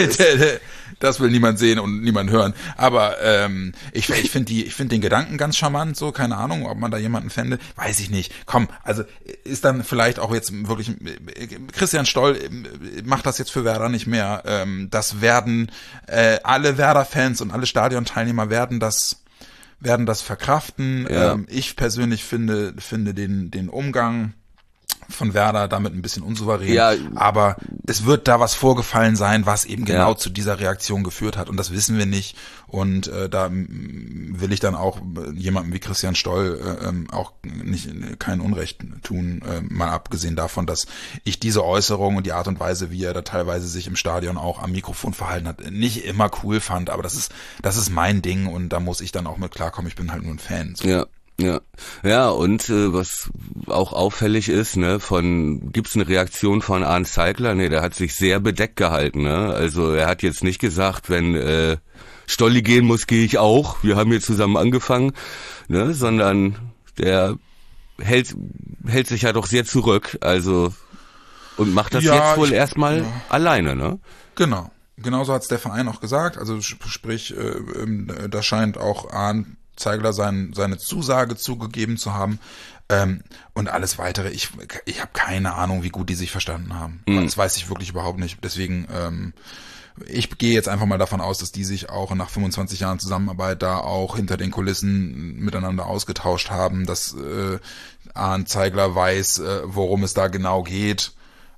das will niemand sehen und niemand hören. Aber ich finde den Gedanken ganz charmant, so, keine Ahnung, ob man da jemanden fände, weiß ich nicht. Komm, also ist dann vielleicht auch jetzt wirklich, Christian Stoll macht das jetzt für Werder nicht mehr. Das werden alle Werder-Fans und alle Stadionteilnehmer werden das verkraften. Ja. Ich persönlich finde den Umgang von Werder damit ein bisschen unsouverän, ja, aber es wird da was vorgefallen sein, was eben genau zu dieser Reaktion geführt hat, und das wissen wir nicht, und da will ich dann auch jemandem wie Christian Stoll auch kein Unrecht tun, mal abgesehen davon, dass ich diese Äußerung und die Art und Weise, wie er da teilweise sich im Stadion auch am Mikrofon verhalten hat, nicht immer cool fand, aber das ist mein Ding, und da muss ich dann auch mit klarkommen, ich bin halt nur ein Fan. So. Ja, und was auch auffällig ist, ne, gibt's eine Reaktion von Arne Zeigler? Nee, der hat sich sehr bedeckt gehalten, ne? Also er hat jetzt nicht gesagt, wenn Stolli gehen muss, gehe ich auch. Wir haben hier zusammen angefangen, ne, sondern der hält sich ja doch sehr zurück, also, und macht das jetzt wohl erstmal alleine, ne? Genau. Genauso hat's der Verein auch gesagt, also sprich, da scheint auch Arne Zeigler seine Zusage zugegeben zu haben, und alles weitere, ich habe keine Ahnung, wie gut die sich verstanden haben. Das weiß ich wirklich überhaupt nicht. Deswegen, ich gehe jetzt einfach mal davon aus, dass die sich auch nach 25 Jahren Zusammenarbeit da auch hinter den Kulissen miteinander ausgetauscht haben, dass Arne Zeigler weiß, worum es da genau geht.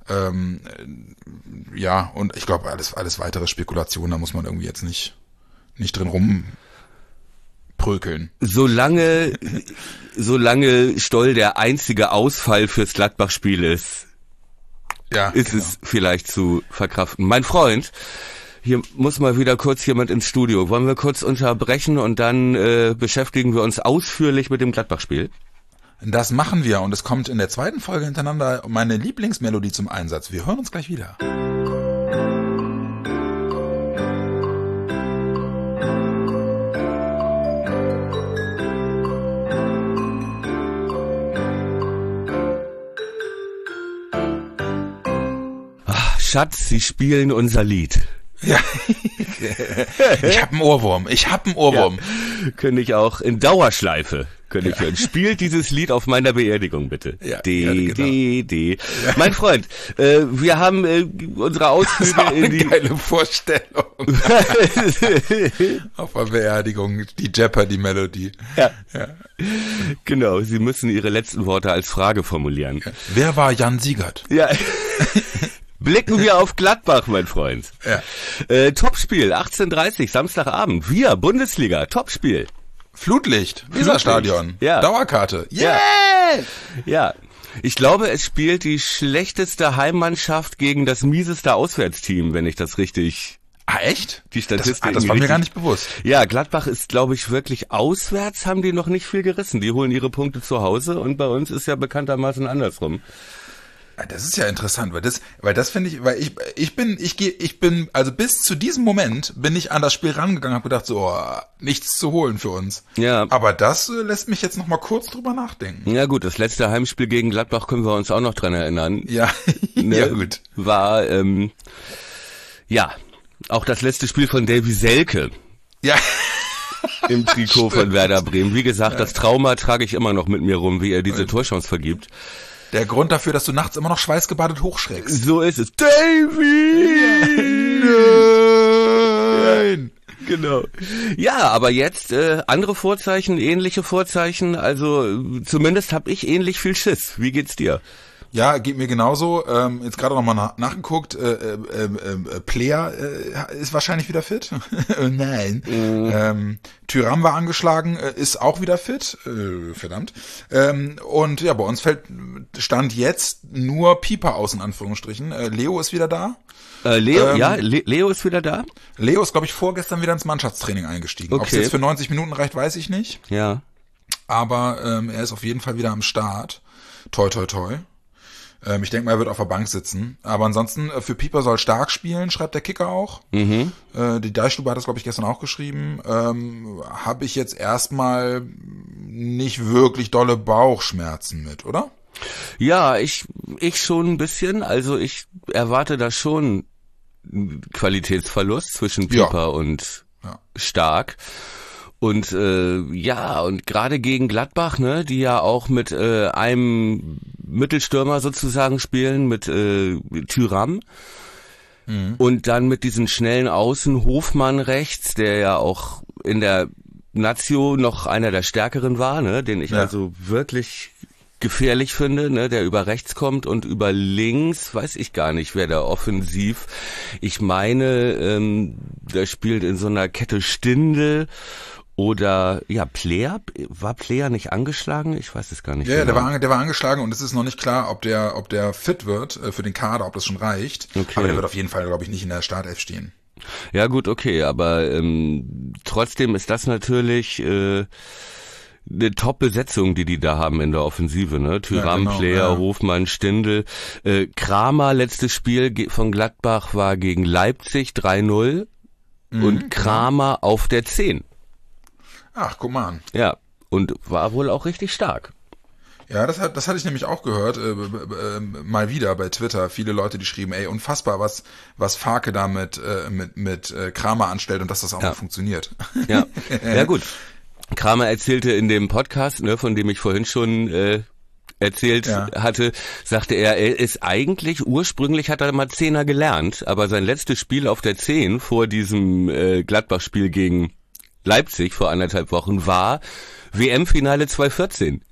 Ja, und ich glaube, alles weitere Spekulation, da muss man irgendwie jetzt nicht drin rumprökeln. Solange Stoll der einzige Ausfall fürs Gladbach-Spiel ist, es vielleicht zu verkraften. Mein Freund, hier muss mal wieder kurz jemand ins Studio. Wollen wir kurz unterbrechen und dann beschäftigen wir uns ausführlich mit dem Gladbach-Spiel? Das machen wir, und es kommt in der zweiten Folge hintereinander meine Lieblingsmelodie zum Einsatz. Wir hören uns gleich wieder. Schatz, Sie spielen unser Lied. Ja, ich hab einen Ohrwurm. Ja. Könnte ich auch in Dauerschleife. Hören. Spielt dieses Lied auf meiner Beerdigung, bitte. Ja, D. Mein Freund, wir haben unsere Ausflüge in die... geile Vorstellung. Auf der Beerdigung, die Jeopardy-Melodie. Ja. Genau, Sie müssen Ihre letzten Worte als Frage formulieren. Ja. Wer war Jan Siegert? Ja. Blicken wir auf Gladbach, mein Freund. Ja. Topspiel, 18:30, Samstagabend. Wir, Bundesliga, Topspiel. Flutlicht, Weserstadion, ja. Dauerkarte. Yeah! Ja. Ich glaube, es spielt die schlechteste Heimmannschaft gegen das mieseste Auswärtsteam, wenn ich das richtig... Ah, echt? Die Statistik. Das war mir gar nicht bewusst. Ja, Gladbach ist, glaube ich, wirklich auswärts, haben die noch nicht viel gerissen. Die holen ihre Punkte zu Hause, und bei uns ist ja bekanntermaßen andersrum. Das ist ja interessant, weil das finde ich, weil ich bin, also bis zu diesem Moment bin ich an das Spiel rangegangen, habe gedacht, so, nichts zu holen für uns. Ja. Aber das lässt mich jetzt noch mal kurz drüber nachdenken. Ja gut, das letzte Heimspiel gegen Gladbach können wir uns auch noch dran erinnern. Ja, ne, ja gut. War, auch das letzte Spiel von Davy Selke. Ja. Im Trikot von Werder Bremen. Wie gesagt, das Trauma trage ich immer noch mit mir rum, wie er diese Torchance vergibt. Der Grund dafür, dass du nachts immer noch schweißgebadet hochschreckst. So ist es. Davy! Nein! Genau. Ja, aber jetzt andere Vorzeichen, ähnliche Vorzeichen. Also zumindest habe ich ähnlich viel Schiss. Wie geht's dir? Ja, geht mir genauso. Jetzt gerade nochmal nachgeguckt. Player ist wahrscheinlich wieder fit. Nein. Thuram war angeschlagen, ist auch wieder fit. Verdammt. Und ja, bei uns stand jetzt nur Pieper aus, in Anführungsstrichen. Leo ist wieder da. Leo ist wieder da? Leo ist, glaube ich, vorgestern wieder ins Mannschaftstraining eingestiegen. Okay. Ob es jetzt für 90 Minuten reicht, weiß ich nicht. Ja. Aber er ist auf jeden Fall wieder am Start. Toi, toi, toi. Ich denke mal, er wird auf der Bank sitzen. Aber ansonsten, für Pieper soll stark spielen, schreibt der Kicker auch. Mhm. Die Deichstube hat das, glaube ich, gestern auch geschrieben. Habe ich jetzt erstmal nicht wirklich dolle Bauchschmerzen mit, oder? Ja, ich schon ein bisschen. Also ich erwarte da schon einen Qualitätsverlust zwischen Pieper und Stark. Und und gerade gegen Gladbach, ne, die ja auch mit einem Mittelstürmer sozusagen spielen, mit Thuram. Und dann mit diesen schnellen Außen, Hofmann rechts, der ja auch in der Nazio noch einer der Stärkeren war, ne, den ich also wirklich gefährlich finde, ne, der über rechts kommt, und über links weiß ich gar nicht, wer da offensiv. Ich meine, der spielt in so einer Kette Stindl oder Player. War Player nicht angeschlagen? Ich weiß es gar nicht. Ja, genau. der war angeschlagen, und es ist noch nicht klar, ob der fit wird für den Kader, ob das schon reicht. Okay. Aber der wird auf jeden Fall, glaube ich, nicht in der Startelf stehen. Ja gut, okay, aber trotzdem ist das natürlich eine Top-Besetzung, die da haben in der Offensive, ne? Thuram, genau, Player, Hofmann, Stindl. Kramer, letztes Spiel von Gladbach war gegen Leipzig 3-0 und Kramer auf der 10. Ach, guck mal an. Ja, und war wohl auch richtig stark. Ja, das hatte ich nämlich auch gehört, mal wieder bei Twitter. Viele Leute, die schrieben, ey, unfassbar, was Farke da mit Kramer anstellt, und dass das auch noch funktioniert. Ja, ja gut. Kramer erzählte in dem Podcast, ne, von dem ich vorhin schon erzählt hatte, sagte er ist eigentlich, ursprünglich hat er mal Zehner gelernt, aber sein letztes Spiel auf der 10 vor diesem Gladbach-Spiel gegen Leipzig vor 1,5 Wochen war WM-Finale 2014.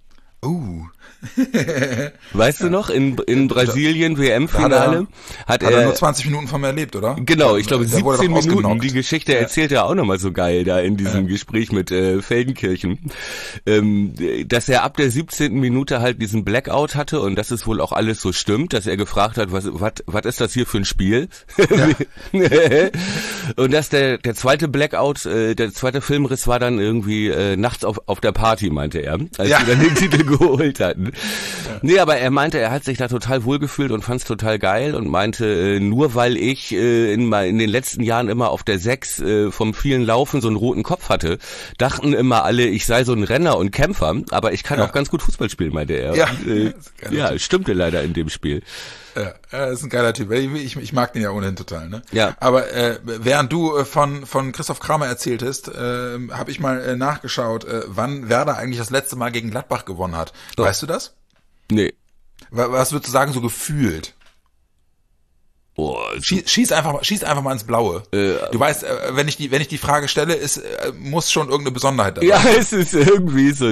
Weißt du noch, in Brasilien WM-Finale hat er nur 20 Minuten von mir erlebt, oder? Genau, ich glaube 17 Minuten. Die Geschichte erzählt er auch nochmal so geil da in diesem Gespräch mit Feldenkirchen, dass er ab der 17. Minute halt diesen Blackout hatte, und dass es wohl auch alles so stimmt, dass er gefragt hat, was ist das hier für ein Spiel? Ja. Und dass der zweite Blackout, der zweite Filmriss war dann irgendwie nachts auf der Party, meinte er, als sie dann den Titel geholt hatten. Ja. Nee, aber er meinte, er hat sich da total wohlgefühlt und fand es total geil, und meinte, nur weil ich in den letzten Jahren immer auf der 6 vom vielen Laufen so einen roten Kopf hatte, dachten immer alle, ich sei so ein Renner und Kämpfer, aber ich kann auch ganz gut Fußball spielen, meinte er. Ja, stimmte leider in dem Spiel. Ja, das ist ein geiler Typ. Ich mag den ja ohnehin total, ne? Ja. Aber während du von Christoph Kramer erzähltest, habe ich mal nachgeschaut, wann Werder eigentlich das letzte Mal gegen Gladbach gewonnen hat. Oh. Weißt du das? Nee. Was würdest du sagen, so gefühlt? Oh, schieß einfach mal ins Blaue. Du weißt, wenn ich die Frage stelle, muss schon irgendeine Besonderheit dabei sein. Ja, es ist irgendwie so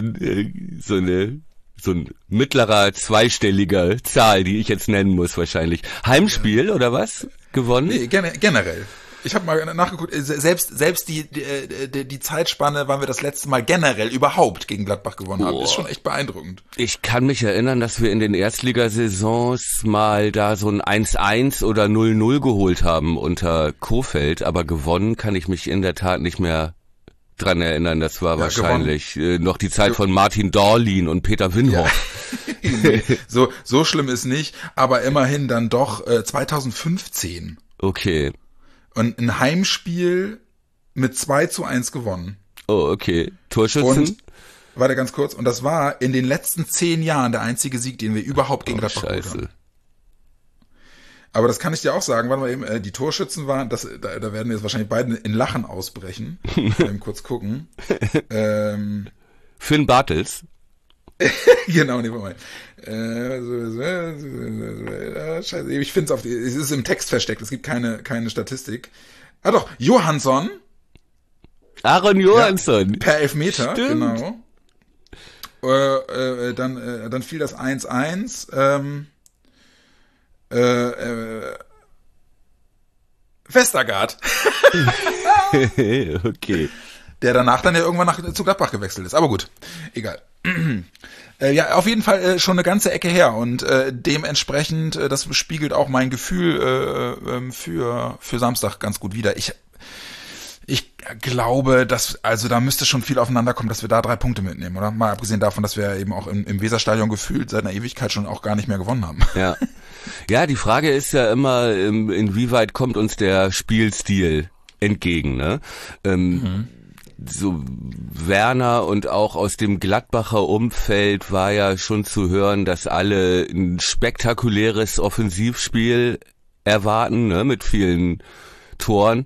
ein mittlerer zweistelliger Zahl, die ich jetzt nennen muss wahrscheinlich. Heimspiel oder was? Gewonnen? Nee, generell. Ich habe mal nachgeguckt, selbst die Zeitspanne, wann wir das letzte Mal generell überhaupt gegen Gladbach gewonnen haben, ist schon echt beeindruckend. Ich kann mich erinnern, dass wir in den Erstligasaisons mal da so ein 1-1 oder 0-0 geholt haben unter Kohfeldt, aber gewonnen kann ich mich in der Tat nicht mehr dran erinnern. Das war wahrscheinlich noch die Zeit von Martin Dorlin und Peter Winhoff. Nee, so schlimm ist nicht, aber immerhin dann doch 2015. Okay. Und ein Heimspiel mit 2-1 gewonnen. Oh, okay. Torschützen? Und, warte ganz kurz, und das war in den letzten 10 Jahren der einzige Sieg, den wir überhaupt gegen Gladbach geholt haben. Aber das kann ich dir auch sagen, warte mal eben, die Torschützen waren, da werden jetzt wahrscheinlich beide in Lachen ausbrechen. Mal eben kurz gucken. Finn Bartels. Genau, nee, Moment. Scheiße, ich finde es es ist im Text versteckt, es gibt keine Statistik. Ah doch, Johansson. Aaron Johansson. Ja, per Elfmeter, Stimmt. genau. Dann fiel das 1-1. Westergaard. Okay. Der danach dann ja irgendwann zu Gladbach gewechselt ist. Aber gut, egal. Ja, auf jeden Fall schon eine ganze Ecke her und dementsprechend, das spiegelt auch mein Gefühl für Samstag ganz gut wider. Ich glaube, da müsste schon viel aufeinander kommen, dass wir da 3 Punkte mitnehmen, oder? Mal abgesehen davon, dass wir eben auch im Weserstadion gefühlt seit einer Ewigkeit schon auch gar nicht mehr gewonnen haben. Ja. Ja, die Frage ist ja immer, inwieweit kommt uns der Spielstil entgegen, ne? So Werner und auch aus dem Gladbacher Umfeld war ja schon zu hören, dass alle ein spektakuläres Offensivspiel erwarten, ne, mit vielen Toren.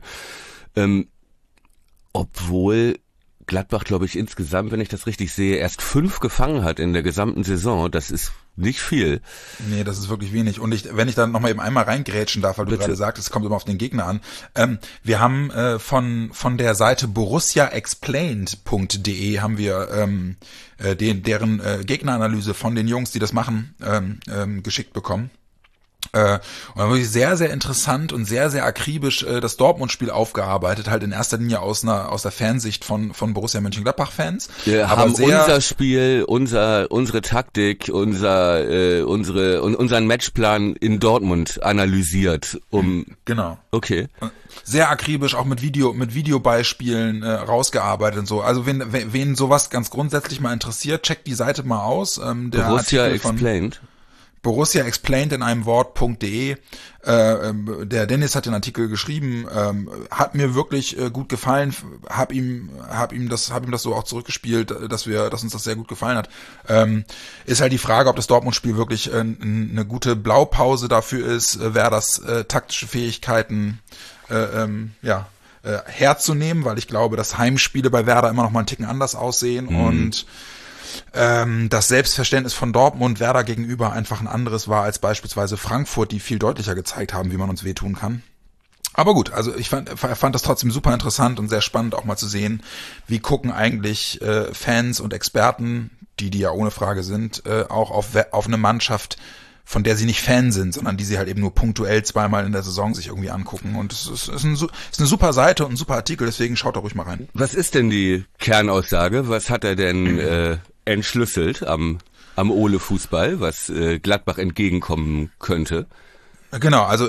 Obwohl Gladbach, glaube ich, insgesamt, wenn ich das richtig sehe, erst 5 gefangen hat in der gesamten Saison. Das ist nicht viel. Nee, das ist wirklich wenig. Und wenn ich dann nochmal eben einmal reingrätschen darf, weil du gerade sagtest, es kommt immer auf den Gegner an. Wir haben von der Seite borussiaexplained.de haben wir deren Gegneranalyse von den Jungs, die das machen, geschickt bekommen. Und dann wirklich sehr, sehr interessant und sehr, sehr akribisch das Dortmund-Spiel aufgearbeitet, halt in erster Linie aus der Fansicht von Borussia Mönchengladbach-Fans. Wir haben unser Spiel, unsere Taktik, unseren Matchplan in Dortmund analysiert, Genau. Okay. Sehr akribisch, auch mit Videobeispielen rausgearbeitet und so. Also wen sowas ganz grundsätzlich mal interessiert, checkt die Seite mal aus. Borussia Explained. Borussia Explained in einem Wort.de. Der Dennis hat den Artikel geschrieben, hat mir wirklich gut gefallen, hab ihm das so auch zurückgespielt, dass uns das sehr gut gefallen hat. Ist halt die Frage, ob das Dortmund-Spiel wirklich eine gute Blaupause dafür ist, wer das taktische Fähigkeiten herzunehmen, weil ich glaube, dass Heimspiele bei Werder immer noch mal einen Ticken anders aussehen und das Selbstverständnis von Dortmund Werder gegenüber einfach ein anderes war als beispielsweise Frankfurt, die viel deutlicher gezeigt haben, wie man uns wehtun kann. Aber gut, also ich fand das trotzdem super interessant und sehr spannend auch mal zu sehen, wie gucken eigentlich Fans und Experten, die ja ohne Frage sind, auch auf eine Mannschaft, von der sie nicht Fan sind, sondern die sie halt eben nur punktuell zweimal in der Saison sich irgendwie angucken. Und es ist eine super Seite und ein super Artikel, deswegen schaut da ruhig mal rein. Was ist denn die Kernaussage? Was hat er denn entschlüsselt am Ole-Fußball, was Gladbach entgegenkommen könnte? Genau, also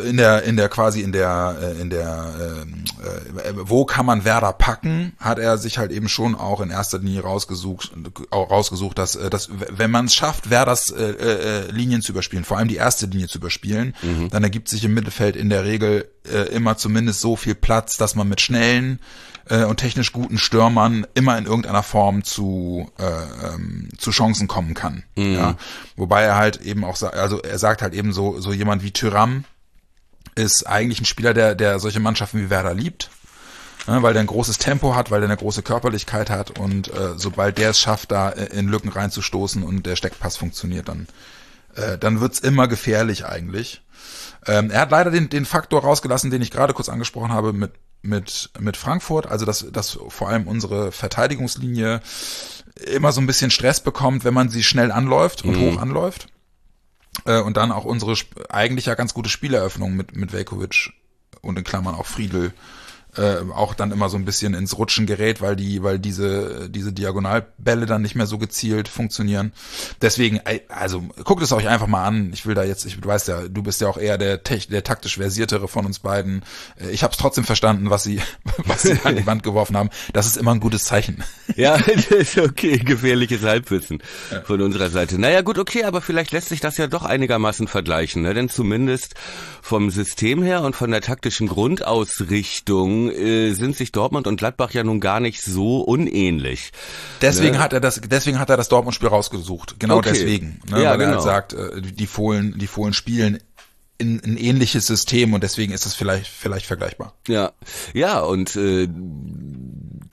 wo kann man Werder packen, hat er sich halt eben schon auch in erster Linie rausgesucht, dass wenn man es schafft, Werders Linien zu überspielen, vor allem die erste Linie zu überspielen, dann ergibt sich im Mittelfeld in der Regel immer zumindest so viel Platz, dass man mit schnellen und technisch guten Stürmern immer in irgendeiner Form zu Chancen kommen kann. Ja? Wobei er halt eben auch er sagt halt eben so jemand wie Thuram ist eigentlich ein Spieler, der solche Mannschaften wie Werder liebt, weil der ein großes Tempo hat, weil der eine große Körperlichkeit hat und sobald der es schafft, da in Lücken reinzustoßen und der Steckpass funktioniert, dann wird's immer gefährlich eigentlich. Er hat leider den Faktor rausgelassen, den ich gerade kurz angesprochen habe mit Frankfurt, also dass vor allem unsere Verteidigungslinie immer so ein bisschen Stress bekommt, wenn man sie schnell anläuft und hoch anläuft. Und dann auch unsere eigentlich ja ganz gute Spieleröffnung mit Veljković und in Klammern auch Friedl auch dann immer so ein bisschen ins Rutschen gerät, weil diese Diagonalbälle dann nicht mehr so gezielt funktionieren. Deswegen, also guckt es euch einfach mal an. Ich will da jetzt, du weißt ja, du bist ja auch eher der taktisch versiertere von uns beiden. Ich habe es trotzdem verstanden, was sie an die Wand geworfen haben. Das ist immer ein gutes Zeichen. Ja, das ist okay, gefährliches Halbwissen von unserer Seite. Naja, gut, okay, aber vielleicht lässt sich das ja doch einigermaßen vergleichen, ne? Denn zumindest vom System her und von der taktischen Grundausrichtung sind sich Dortmund und Gladbach ja nun gar nicht so unähnlich. Deswegen hat er das Dortmund-Spiel rausgesucht. Genau okay. Deswegen. Ne? Ja, weil genau. Er halt sagt, die Fohlen spielen in ein ähnliches System und deswegen ist es vielleicht vergleichbar. Ja, und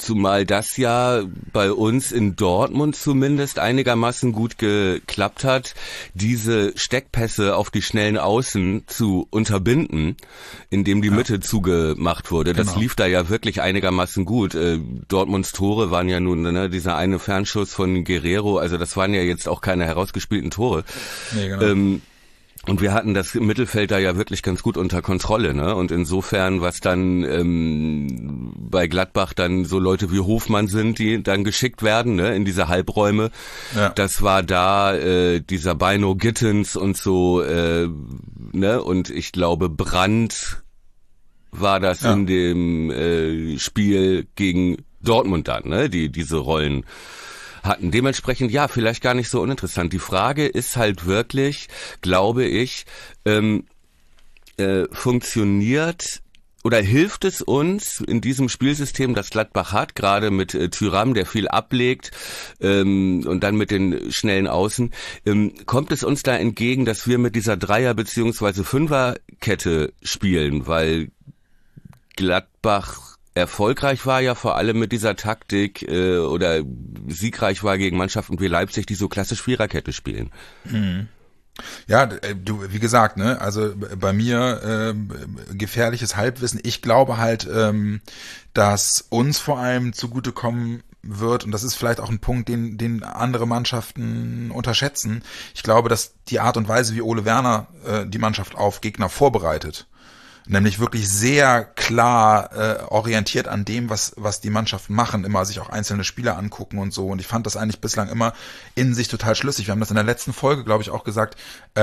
Zumal das ja bei uns in Dortmund zumindest einigermaßen gut geklappt hat, diese Steckpässe auf die schnellen Außen zu unterbinden, indem die Mitte zugemacht wurde. Das lief da ja wirklich einigermaßen gut. Dortmunds Tore waren ja nun, ne, dieser eine Fernschuss von Guerrero, also das waren ja jetzt auch keine herausgespielten Tore. Nee, genau. Und wir hatten das Mittelfeld da ja wirklich ganz gut unter Kontrolle, ne? Und insofern, was dann bei Gladbach dann so Leute wie Hofmann sind, die dann geschickt werden, ne, in diese Halbräume, das war da dieser Beino Gittens und so, ne? Und ich glaube Brandt war das in dem Spiel gegen Dortmund dann, ne? Die diese Rollen hatten. Dementsprechend, ja, vielleicht gar nicht so uninteressant. Die Frage ist halt wirklich, glaube ich, funktioniert oder hilft es uns in diesem Spielsystem, das Gladbach hat, gerade mit Thuram, der viel ablegt, und dann mit den schnellen Außen, kommt es uns da entgegen, dass wir mit dieser Dreier- bzw. Fünferkette spielen, weil Gladbach erfolgreich war ja vor allem mit dieser Taktik oder siegreich war gegen Mannschaften wie Leipzig, die so klassisch Viererkette spielen. Mhm. Ja, du, wie gesagt, ne, also bei mir gefährliches Halbwissen. Ich glaube halt, dass uns vor allem zugutekommen wird, und das ist vielleicht auch ein Punkt, den andere Mannschaften unterschätzen. Ich glaube, dass die Art und Weise, wie Ole Werner die Mannschaft auf Gegner vorbereitet, nämlich wirklich sehr klar orientiert an dem, was die Mannschaften machen, immer sich auch einzelne Spieler angucken und so. Und ich fand das eigentlich bislang immer in sich total schlüssig. Wir haben das in der letzten Folge, glaube ich, auch gesagt.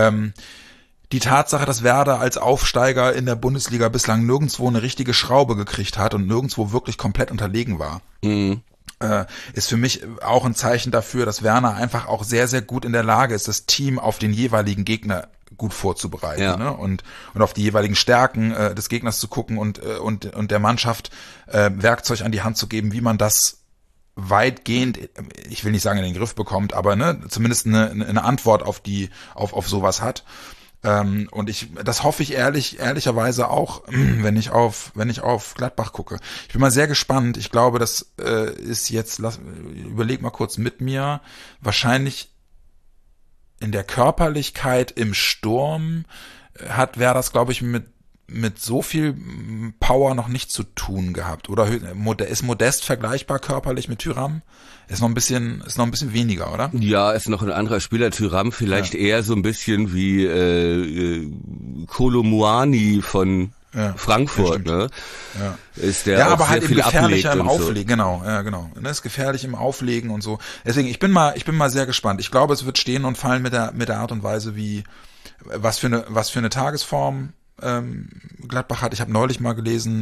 Die Tatsache, dass Werder als Aufsteiger in der Bundesliga bislang nirgendwo eine richtige Schraube gekriegt hat und nirgendwo wirklich komplett unterlegen war, ist für mich auch ein Zeichen dafür, dass Werner einfach auch sehr, sehr gut in der Lage ist, das Team auf den jeweiligen Gegner gut vorzubereiten, ne? Und auf die jeweiligen Stärken des Gegners zu gucken und der Mannschaft Werkzeug an die Hand zu geben, wie man das weitgehend, ich will nicht sagen in den Griff bekommt, aber ne, zumindest eine Antwort auf sowas hat. Und das hoffe ich ehrlicherweise auch, wenn ich auf Gladbach gucke. Ich bin mal sehr gespannt. Ich glaube, das ist jetzt, überleg mal kurz mit mir, wahrscheinlich in der Körperlichkeit im Sturm wäre das, glaube ich, mit so viel Power noch nicht zu tun gehabt. Oder ist Modest vergleichbar körperlich mit Thuram? Ist noch ein bisschen weniger, oder? Ja, ist noch ein anderer Spieler. Thuram vielleicht eher so ein bisschen wie Kolo Muani von Frankfurt, ne? Ja. Ist der auch aber sehr halt viel gefährlicher im Auflegen, so. Genau. Das ist gefährlich im Auflegen und so. Deswegen, ich bin mal sehr gespannt. Ich glaube, es wird stehen und fallen mit der Art und Weise, was für eine Tagesform Gladbach hat. Ich habe neulich mal gelesen,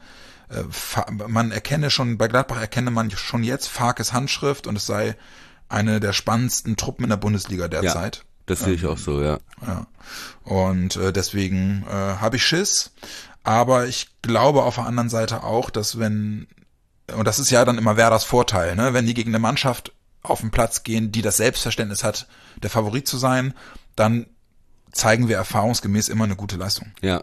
bei Gladbach erkenne man schon jetzt Farkes Handschrift und es sei eine der spannendsten Truppen in der Bundesliga derzeit. Ja. Das sehe ich auch so, ja. Und deswegen habe ich Schiss, aber ich glaube auf der anderen Seite auch, dass und das ist ja dann immer Werders Vorteil, ne, wenn die gegen eine Mannschaft auf den Platz gehen, die das Selbstverständnis hat, der Favorit zu sein, dann zeigen wir erfahrungsgemäß immer eine gute Leistung. Ja.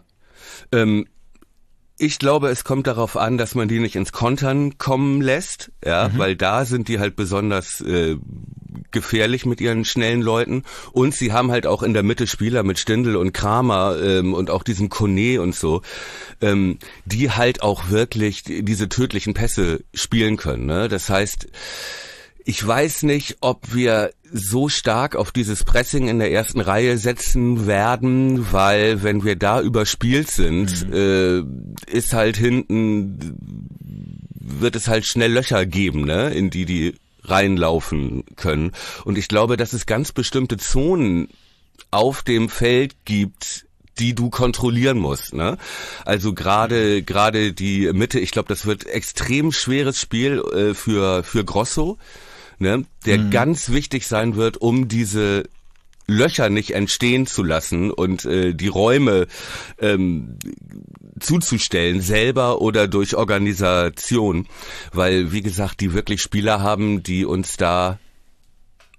Ich glaube, es kommt darauf an, dass man die nicht ins Kontern kommen lässt, weil da sind die halt besonders gefährlich mit ihren schnellen Leuten, und sie haben halt auch in der Mitte Spieler mit Stindl und Kramer und auch diesem Kone und so, die halt auch wirklich diese tödlichen Pässe spielen können, ne? Das heißt, ich weiß nicht, ob wir so stark auf dieses Pressing in der ersten Reihe setzen werden, weil wenn wir da überspielt sind, ist halt hinten, wird es halt schnell Löcher geben, ne, in die reinlaufen können. Und ich glaube, dass es ganz bestimmte Zonen auf dem Feld gibt, die du kontrollieren musst, ne? Also gerade die Mitte, ich glaube, das wird extrem schweres Spiel für Grosso, ne, der ganz wichtig sein wird, um diese Löcher nicht entstehen zu lassen und die Räume zuzustellen, selber oder durch Organisation, weil, wie gesagt, die wirklich Spieler haben, die uns da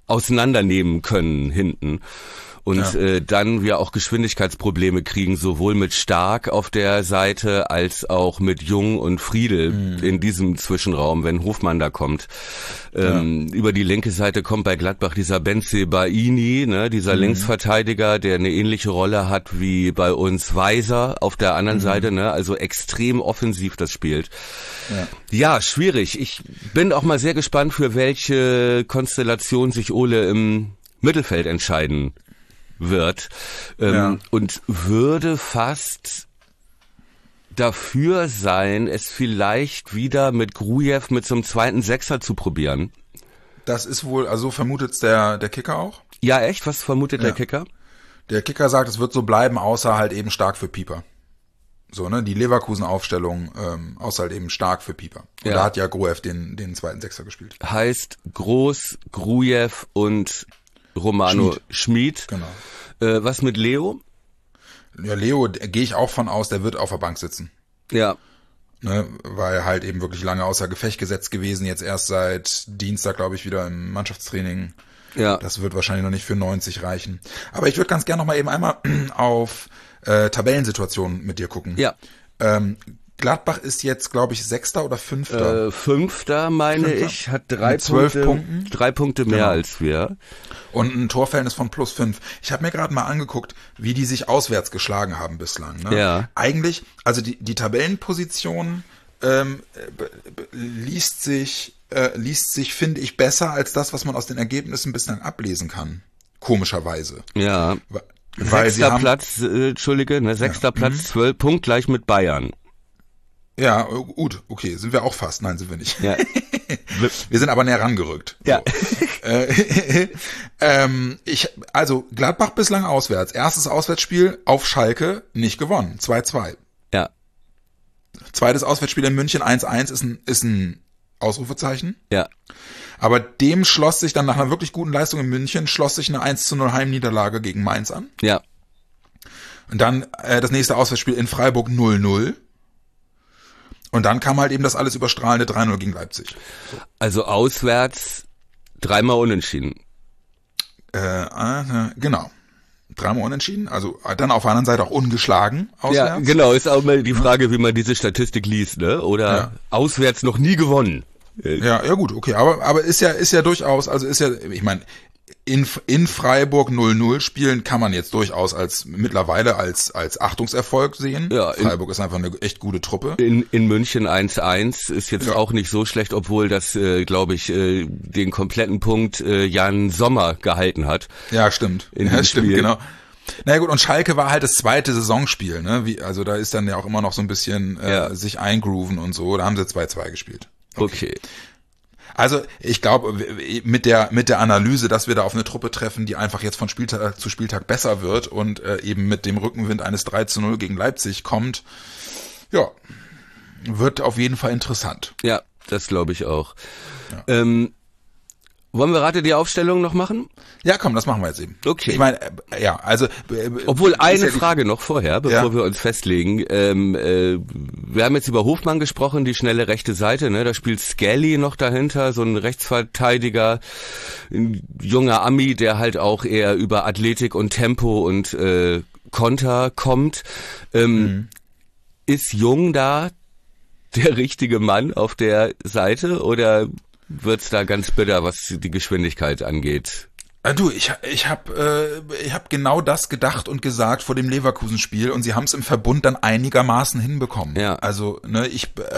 auseinandernehmen können hinten. Und dann wir auch Geschwindigkeitsprobleme kriegen, sowohl mit Stark auf der Seite als auch mit Jung und Friedel in diesem Zwischenraum, wenn Hofmann da kommt. Über die linke Seite kommt bei Gladbach dieser Bensebaini, ne, dieser Linksverteidiger, der eine ähnliche Rolle hat wie bei uns Weiser auf der anderen Seite, ne, also extrem offensiv das spielt. Ja, schwierig. Ich bin auch mal sehr gespannt, für welche Konstellation sich Ole im Mittelfeld entscheiden wird und würde fast dafür sein, es vielleicht wieder mit Grujew mit so einem zweiten Sechser zu probieren. Das ist wohl, also vermutet's der Kicker auch? Ja, echt? Was vermutet der Kicker? Der Kicker sagt, es wird so bleiben, außer halt eben stark für Pieper. So, ne, die Leverkusen-Aufstellung, außer halt eben stark für Pieper. Und da hat ja Grujew den zweiten Sechser gespielt. Heißt Groß, Grujew und Romano Schmid. Genau. Was mit Leo? Ja, Leo, gehe ich auch von aus, der wird auf der Bank sitzen. Ja. Ne, war er halt eben wirklich lange außer Gefecht gesetzt gewesen, jetzt erst seit Dienstag, glaube ich, wieder im Mannschaftstraining. Ja. Das wird wahrscheinlich noch nicht für 90 reichen. Aber ich würde ganz gerne noch mal eben einmal auf Tabellensituationen mit dir gucken. Ja. Gladbach ist jetzt, glaube ich, Sechster oder Fünfter? Fünfter, meine ich, hat 12 Punkte. 3 Punkte mehr als wir. Und ein Torverhältnis von +5. Ich habe mir gerade mal angeguckt, wie die sich auswärts geschlagen haben bislang. Ne? Ja. Eigentlich, also die Tabellenposition liest sich, finde ich, besser als das, was man aus den Ergebnissen bislang ablesen kann. Komischerweise. Ja. Weil Sechster Platz, Sechster Platz, 12 Punkt gleich mit Bayern. Ja, gut, okay, sind wir auch fast. Nein, sind wir nicht. Ja. Wir sind aber näher rangerückt. Ja. So. Also Gladbach bislang auswärts. Erstes Auswärtsspiel auf Schalke, nicht gewonnen. 2-2. Ja. Zweites Auswärtsspiel in München, 1-1 ist ein Ausrufezeichen. Ja. Aber dem schloss sich dann nach einer wirklich guten Leistung in München, schloss sich eine 1-0 Heimniederlage gegen Mainz an. Ja. Und dann das nächste Auswärtsspiel in Freiburg 0-0. Und dann kam halt eben das alles überstrahlende 3-0 gegen Leipzig. So. Also auswärts 3-mal unentschieden. Genau. 3-mal unentschieden, also dann auf der anderen Seite auch ungeschlagen auswärts. Ja, genau, ist auch mal die Frage, wie man diese Statistik liest, ne? Oder auswärts noch nie gewonnen. Ja, gut, okay, aber ist ja durchaus, also ist ja, ich meine, in Freiburg 0-0 spielen kann man jetzt durchaus mittlerweile als Achtungserfolg sehen. Ja, Freiburg ist einfach eine echt gute Truppe. In München 1-1 ist jetzt auch nicht so schlecht, obwohl das, glaube ich, den kompletten Punkt Jan Sommer gehalten hat. Ja, stimmt. Ja, stimmt, genau. Naja gut, und Schalke war halt das zweite Saisonspiel, ne? Also da ist dann ja auch immer noch so ein bisschen sich eingrooven und so. Da haben sie 2-2 gespielt. Okay. Also ich glaube, mit der Analyse, dass wir da auf eine Truppe treffen, die einfach jetzt von Spieltag zu Spieltag besser wird und eben mit dem Rückenwind eines 3-0 gegen Leipzig kommt, ja, wird auf jeden Fall interessant. Ja, das glaube ich auch. Ja. Wollen wir Rate die Aufstellung noch machen? Ja, komm, das machen wir jetzt eben. Okay. Ich meine, also... Obwohl, eine Frage noch vorher, bevor wir uns festlegen. Wir haben jetzt über Hofmann gesprochen, die schnelle rechte Seite, ne? Da spielt Skelly noch dahinter, so ein Rechtsverteidiger, ein junger Ami, der halt auch eher über Athletik und Tempo und Konter kommt. Ist Jung da der richtige Mann auf der Seite oder wird's da ganz bitter, was die Geschwindigkeit angeht? Du, ich hab genau das gedacht und gesagt vor dem Leverkusen-Spiel und sie haben es im Verbund dann einigermaßen hinbekommen. Ja. Also, ne,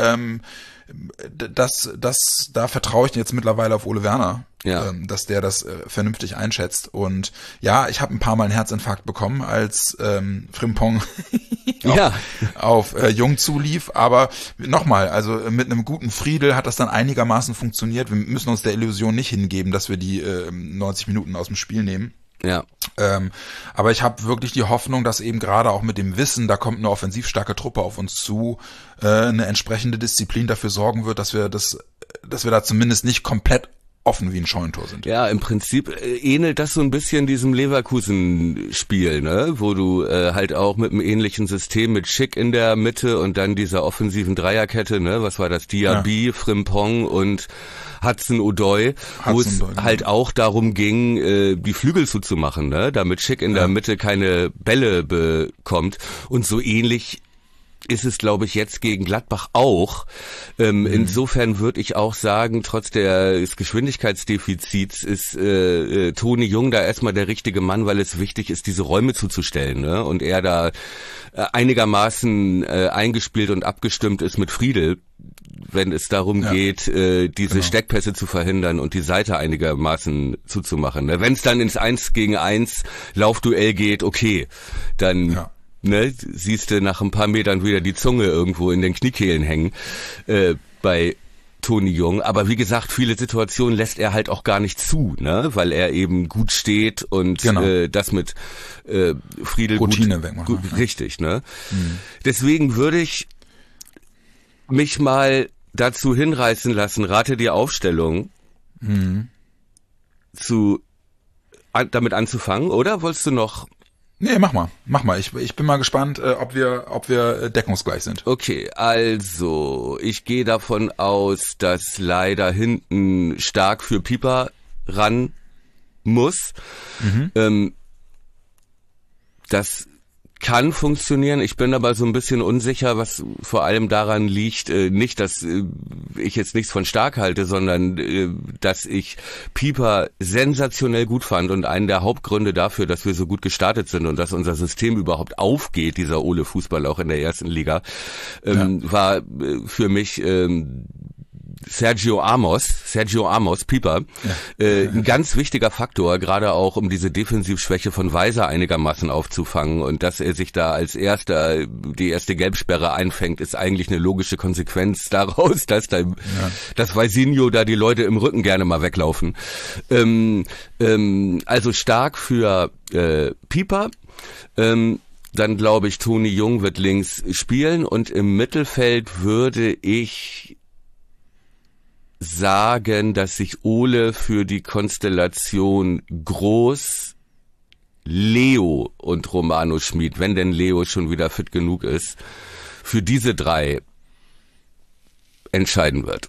da vertraue ich jetzt mittlerweile auf Ole Werner, dass der das vernünftig einschätzt. Und ja, ich habe ein paar Mal einen Herzinfarkt bekommen, als Frimpong auf Jung zulief. Aber nochmal, also mit einem guten Friedel hat das dann einigermaßen funktioniert. Wir müssen uns der Illusion nicht hingeben, dass wir die 90 Minuten aus dem Spiel nehmen. Ja. Aber ich habe wirklich die Hoffnung, dass eben gerade auch mit dem Wissen, da kommt eine offensiv starke Truppe auf uns zu, eine entsprechende Disziplin dafür sorgen wird, dass wir da zumindest nicht komplett offen wie ein Scheunentor sind. Ja, im Prinzip ähnelt das so ein bisschen diesem Leverkusen-Spiel, ne? Wo du halt auch mit einem ähnlichen System mit Schick in der Mitte und dann dieser offensiven Dreierkette, ne? Was war das? Diaby, Frimpong und Hudson-Odoi, wo es halt auch darum ging, die Flügel zuzumachen, ne? Damit Schick in der Mitte keine Bälle bekommt. Und so ähnlich ist es, glaube ich, jetzt gegen Gladbach auch. Insofern würde ich auch sagen, trotz des Geschwindigkeitsdefizits ist Toni Jung da erstmal der richtige Mann, weil es wichtig ist, diese Räume zuzustellen, ne? Und er da einigermaßen eingespielt und abgestimmt ist mit Friedel, wenn es darum geht, diese Steckpässe zu verhindern und die Seite einigermaßen zuzumachen. Ne? Wenn es dann ins 1 gegen 1 Laufduell geht, okay, dann ne, siehst du nach ein paar Metern wieder die Zunge irgendwo in den Kniekehlen hängen bei Toni Jung. Aber wie gesagt, viele Situationen lässt er halt auch gar nicht zu, ne, weil er eben gut steht und das mit Friedel Routine wegmachen. Richtig, ne? Deswegen würde ich mich mal dazu hinreißen lassen, rate die Aufstellung damit anzufangen, oder wolltest du noch? Nee, mach mal. Ich bin mal gespannt, ob wir deckungsgleich sind. Okay, also ich gehe davon aus, dass leider hinten Stark für Pieper ran muss. Das kann funktionieren. Ich bin aber so ein bisschen unsicher, was vor allem daran liegt, nicht, dass ich jetzt nichts von Stark halte, sondern dass ich Pieper sensationell gut fand und einen der Hauptgründe dafür, dass wir so gut gestartet sind und dass unser System überhaupt aufgeht, dieser Ole-Fußball auch in der ersten Liga, war für mich Sergio Amos, Pieper, ein ganz wichtiger Faktor, gerade auch um diese Defensivschwäche von Weiser einigermaßen aufzufangen, und dass er sich da als erster die erste Gelbsperre einfängt, ist eigentlich eine logische Konsequenz daraus, dass dass Weisinho da die Leute im Rücken gerne mal weglaufen. Also Stark für Pieper, dann glaube ich, Toni Jung wird links spielen, und im Mittelfeld würde ich sagen, dass sich Ole für die Konstellation Groß, Leo und Romano Schmid, wenn denn Leo schon wieder fit genug ist, für diese drei entscheiden wird.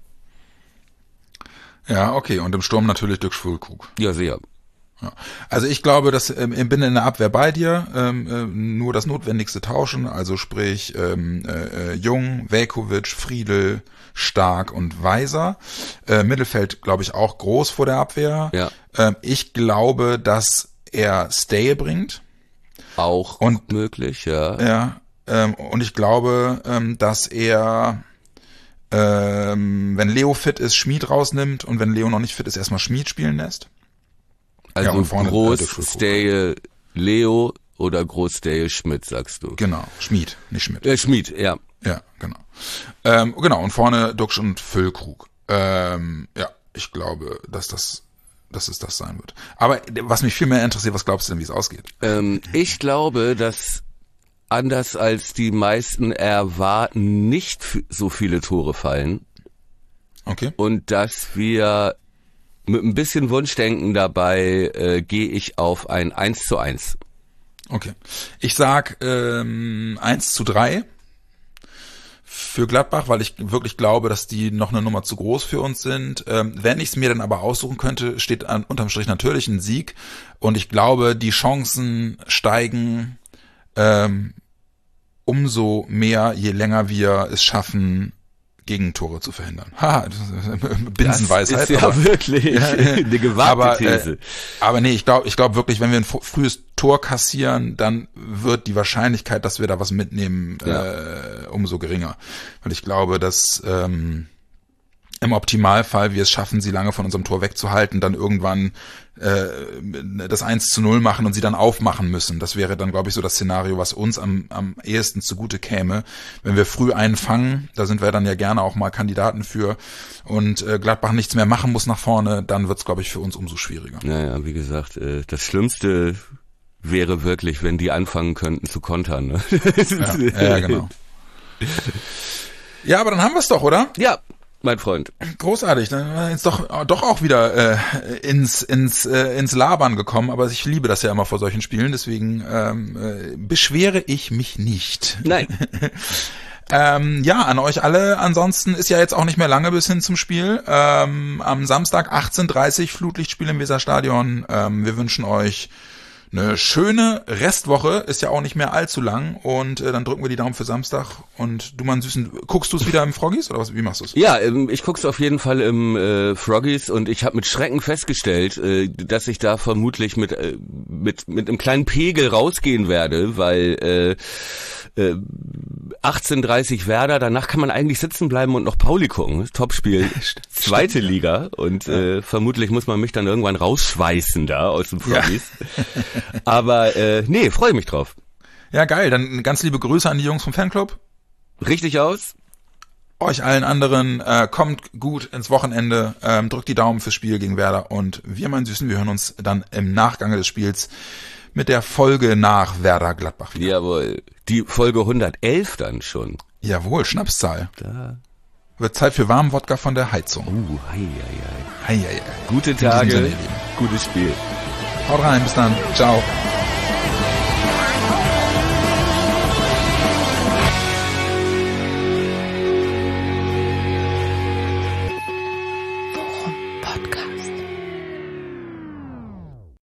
Ja, okay. Und im Sturm natürlich Dirk Füllkrug. Ja, sehr. Ja. Also ich glaube, dass bin in der Abwehr bei dir, nur das Notwendigste tauschen, also sprich Jung, Veljković, Friedel, Stark und Weiser. Mittelfeld, glaube ich, auch Groß vor der Abwehr. Ja. Ich glaube, dass er Stay bringt. Auch und möglich, ja. Ja. Und ich glaube, dass er wenn Leo fit ist, Schmid rausnimmt, und wenn Leo noch nicht fit ist, erstmal Schmid spielen lässt. Also ja, vorne, Groß, Stay, Leo oder Groß, Stay, Schmidt, sagst du. Genau, Schmid, nicht Schmidt. Schmid, ja. Ja, genau. Genau, und vorne Duxch und Füllkrug. Ja, ich glaube, dass es das sein wird. Aber was mich viel mehr interessiert, was glaubst du denn, wie es ausgeht? Ich glaube, dass anders als die meisten erwarten, nicht so viele Tore fallen. Okay. Und dass wir mit ein bisschen Wunschdenken dabei gehe ich auf ein 1:1. Okay. Ich sag 1:3 für Gladbach, weil ich wirklich glaube, dass die noch eine Nummer zu groß für uns sind. Wenn ich es mir dann aber aussuchen könnte, steht unterm Strich natürlich ein Sieg. Und ich glaube, die Chancen steigen umso mehr, je länger wir es schaffen, Gegentore zu verhindern. Haha, Binsenweisheit. Das ist ja wirklich eine gewagte These. Aber nee, ich glaube wirklich, wenn wir ein frühes Tor kassieren, dann wird die Wahrscheinlichkeit, dass wir da was mitnehmen, umso geringer. Weil ich glaube, dass im Optimalfall wir es schaffen, sie lange von unserem Tor wegzuhalten, dann irgendwann das 1:0 machen und sie dann aufmachen müssen. Das wäre dann, glaube ich, so das Szenario, was uns am ehesten zugute käme. Wenn wir früh einen fangen, da sind wir dann ja gerne auch mal Kandidaten für, und Gladbach nichts mehr machen muss nach vorne, dann wird's, glaube ich, für uns umso schwieriger. Naja, wie gesagt, das Schlimmste wäre wirklich, wenn die anfangen könnten zu kontern. Ne? Ja, genau. Ja, aber dann haben wir es doch, oder? Ja. mein Freund. Großartig, dann sind wir jetzt doch auch wieder ins Labern gekommen, aber ich liebe das ja immer vor solchen Spielen, deswegen beschwere ich mich nicht. Nein. Ja, an euch alle. Ansonsten ist ja jetzt auch nicht mehr lange bis hin zum Spiel. Am Samstag 18:30 Flutlichtspiel im Weserstadion. Wir wünschen euch eine schöne Restwoche, ist ja auch nicht mehr allzu lang, und dann drücken wir die Daumen für Samstag. Und du, mein Süßen, guckst du es wieder im Froggies oder wie machst du es? Ja, ich guck's auf jeden Fall im Froggies, und ich habe mit Schrecken festgestellt, dass ich da vermutlich mit einem kleinen Pegel rausgehen werde, weil 18:30 Werder, danach kann man eigentlich sitzen bleiben und noch Pauli gucken. Topspiel, zweite Liga, und vermutlich muss man mich dann irgendwann rausschweißen da aus dem Froggies. Ja. Aber nee, freue mich drauf. Ja, geil. Dann ganz liebe Grüße an die Jungs vom Fanclub. Richtig aus. Euch allen anderen, kommt gut ins Wochenende, drückt die Daumen fürs Spiel gegen Werder, und wir, mein Süßen, wir hören uns dann im Nachgang des Spiels mit der Folge nach Werder Gladbach wieder. Jawohl. Die Folge 111 dann schon. Jawohl, Schnapszahl. Da. Wird Zeit für warmen Wodka von der Heizung. Hei. Gute Tage, gutes Spiel. Haut rein, bis dann. Ciao.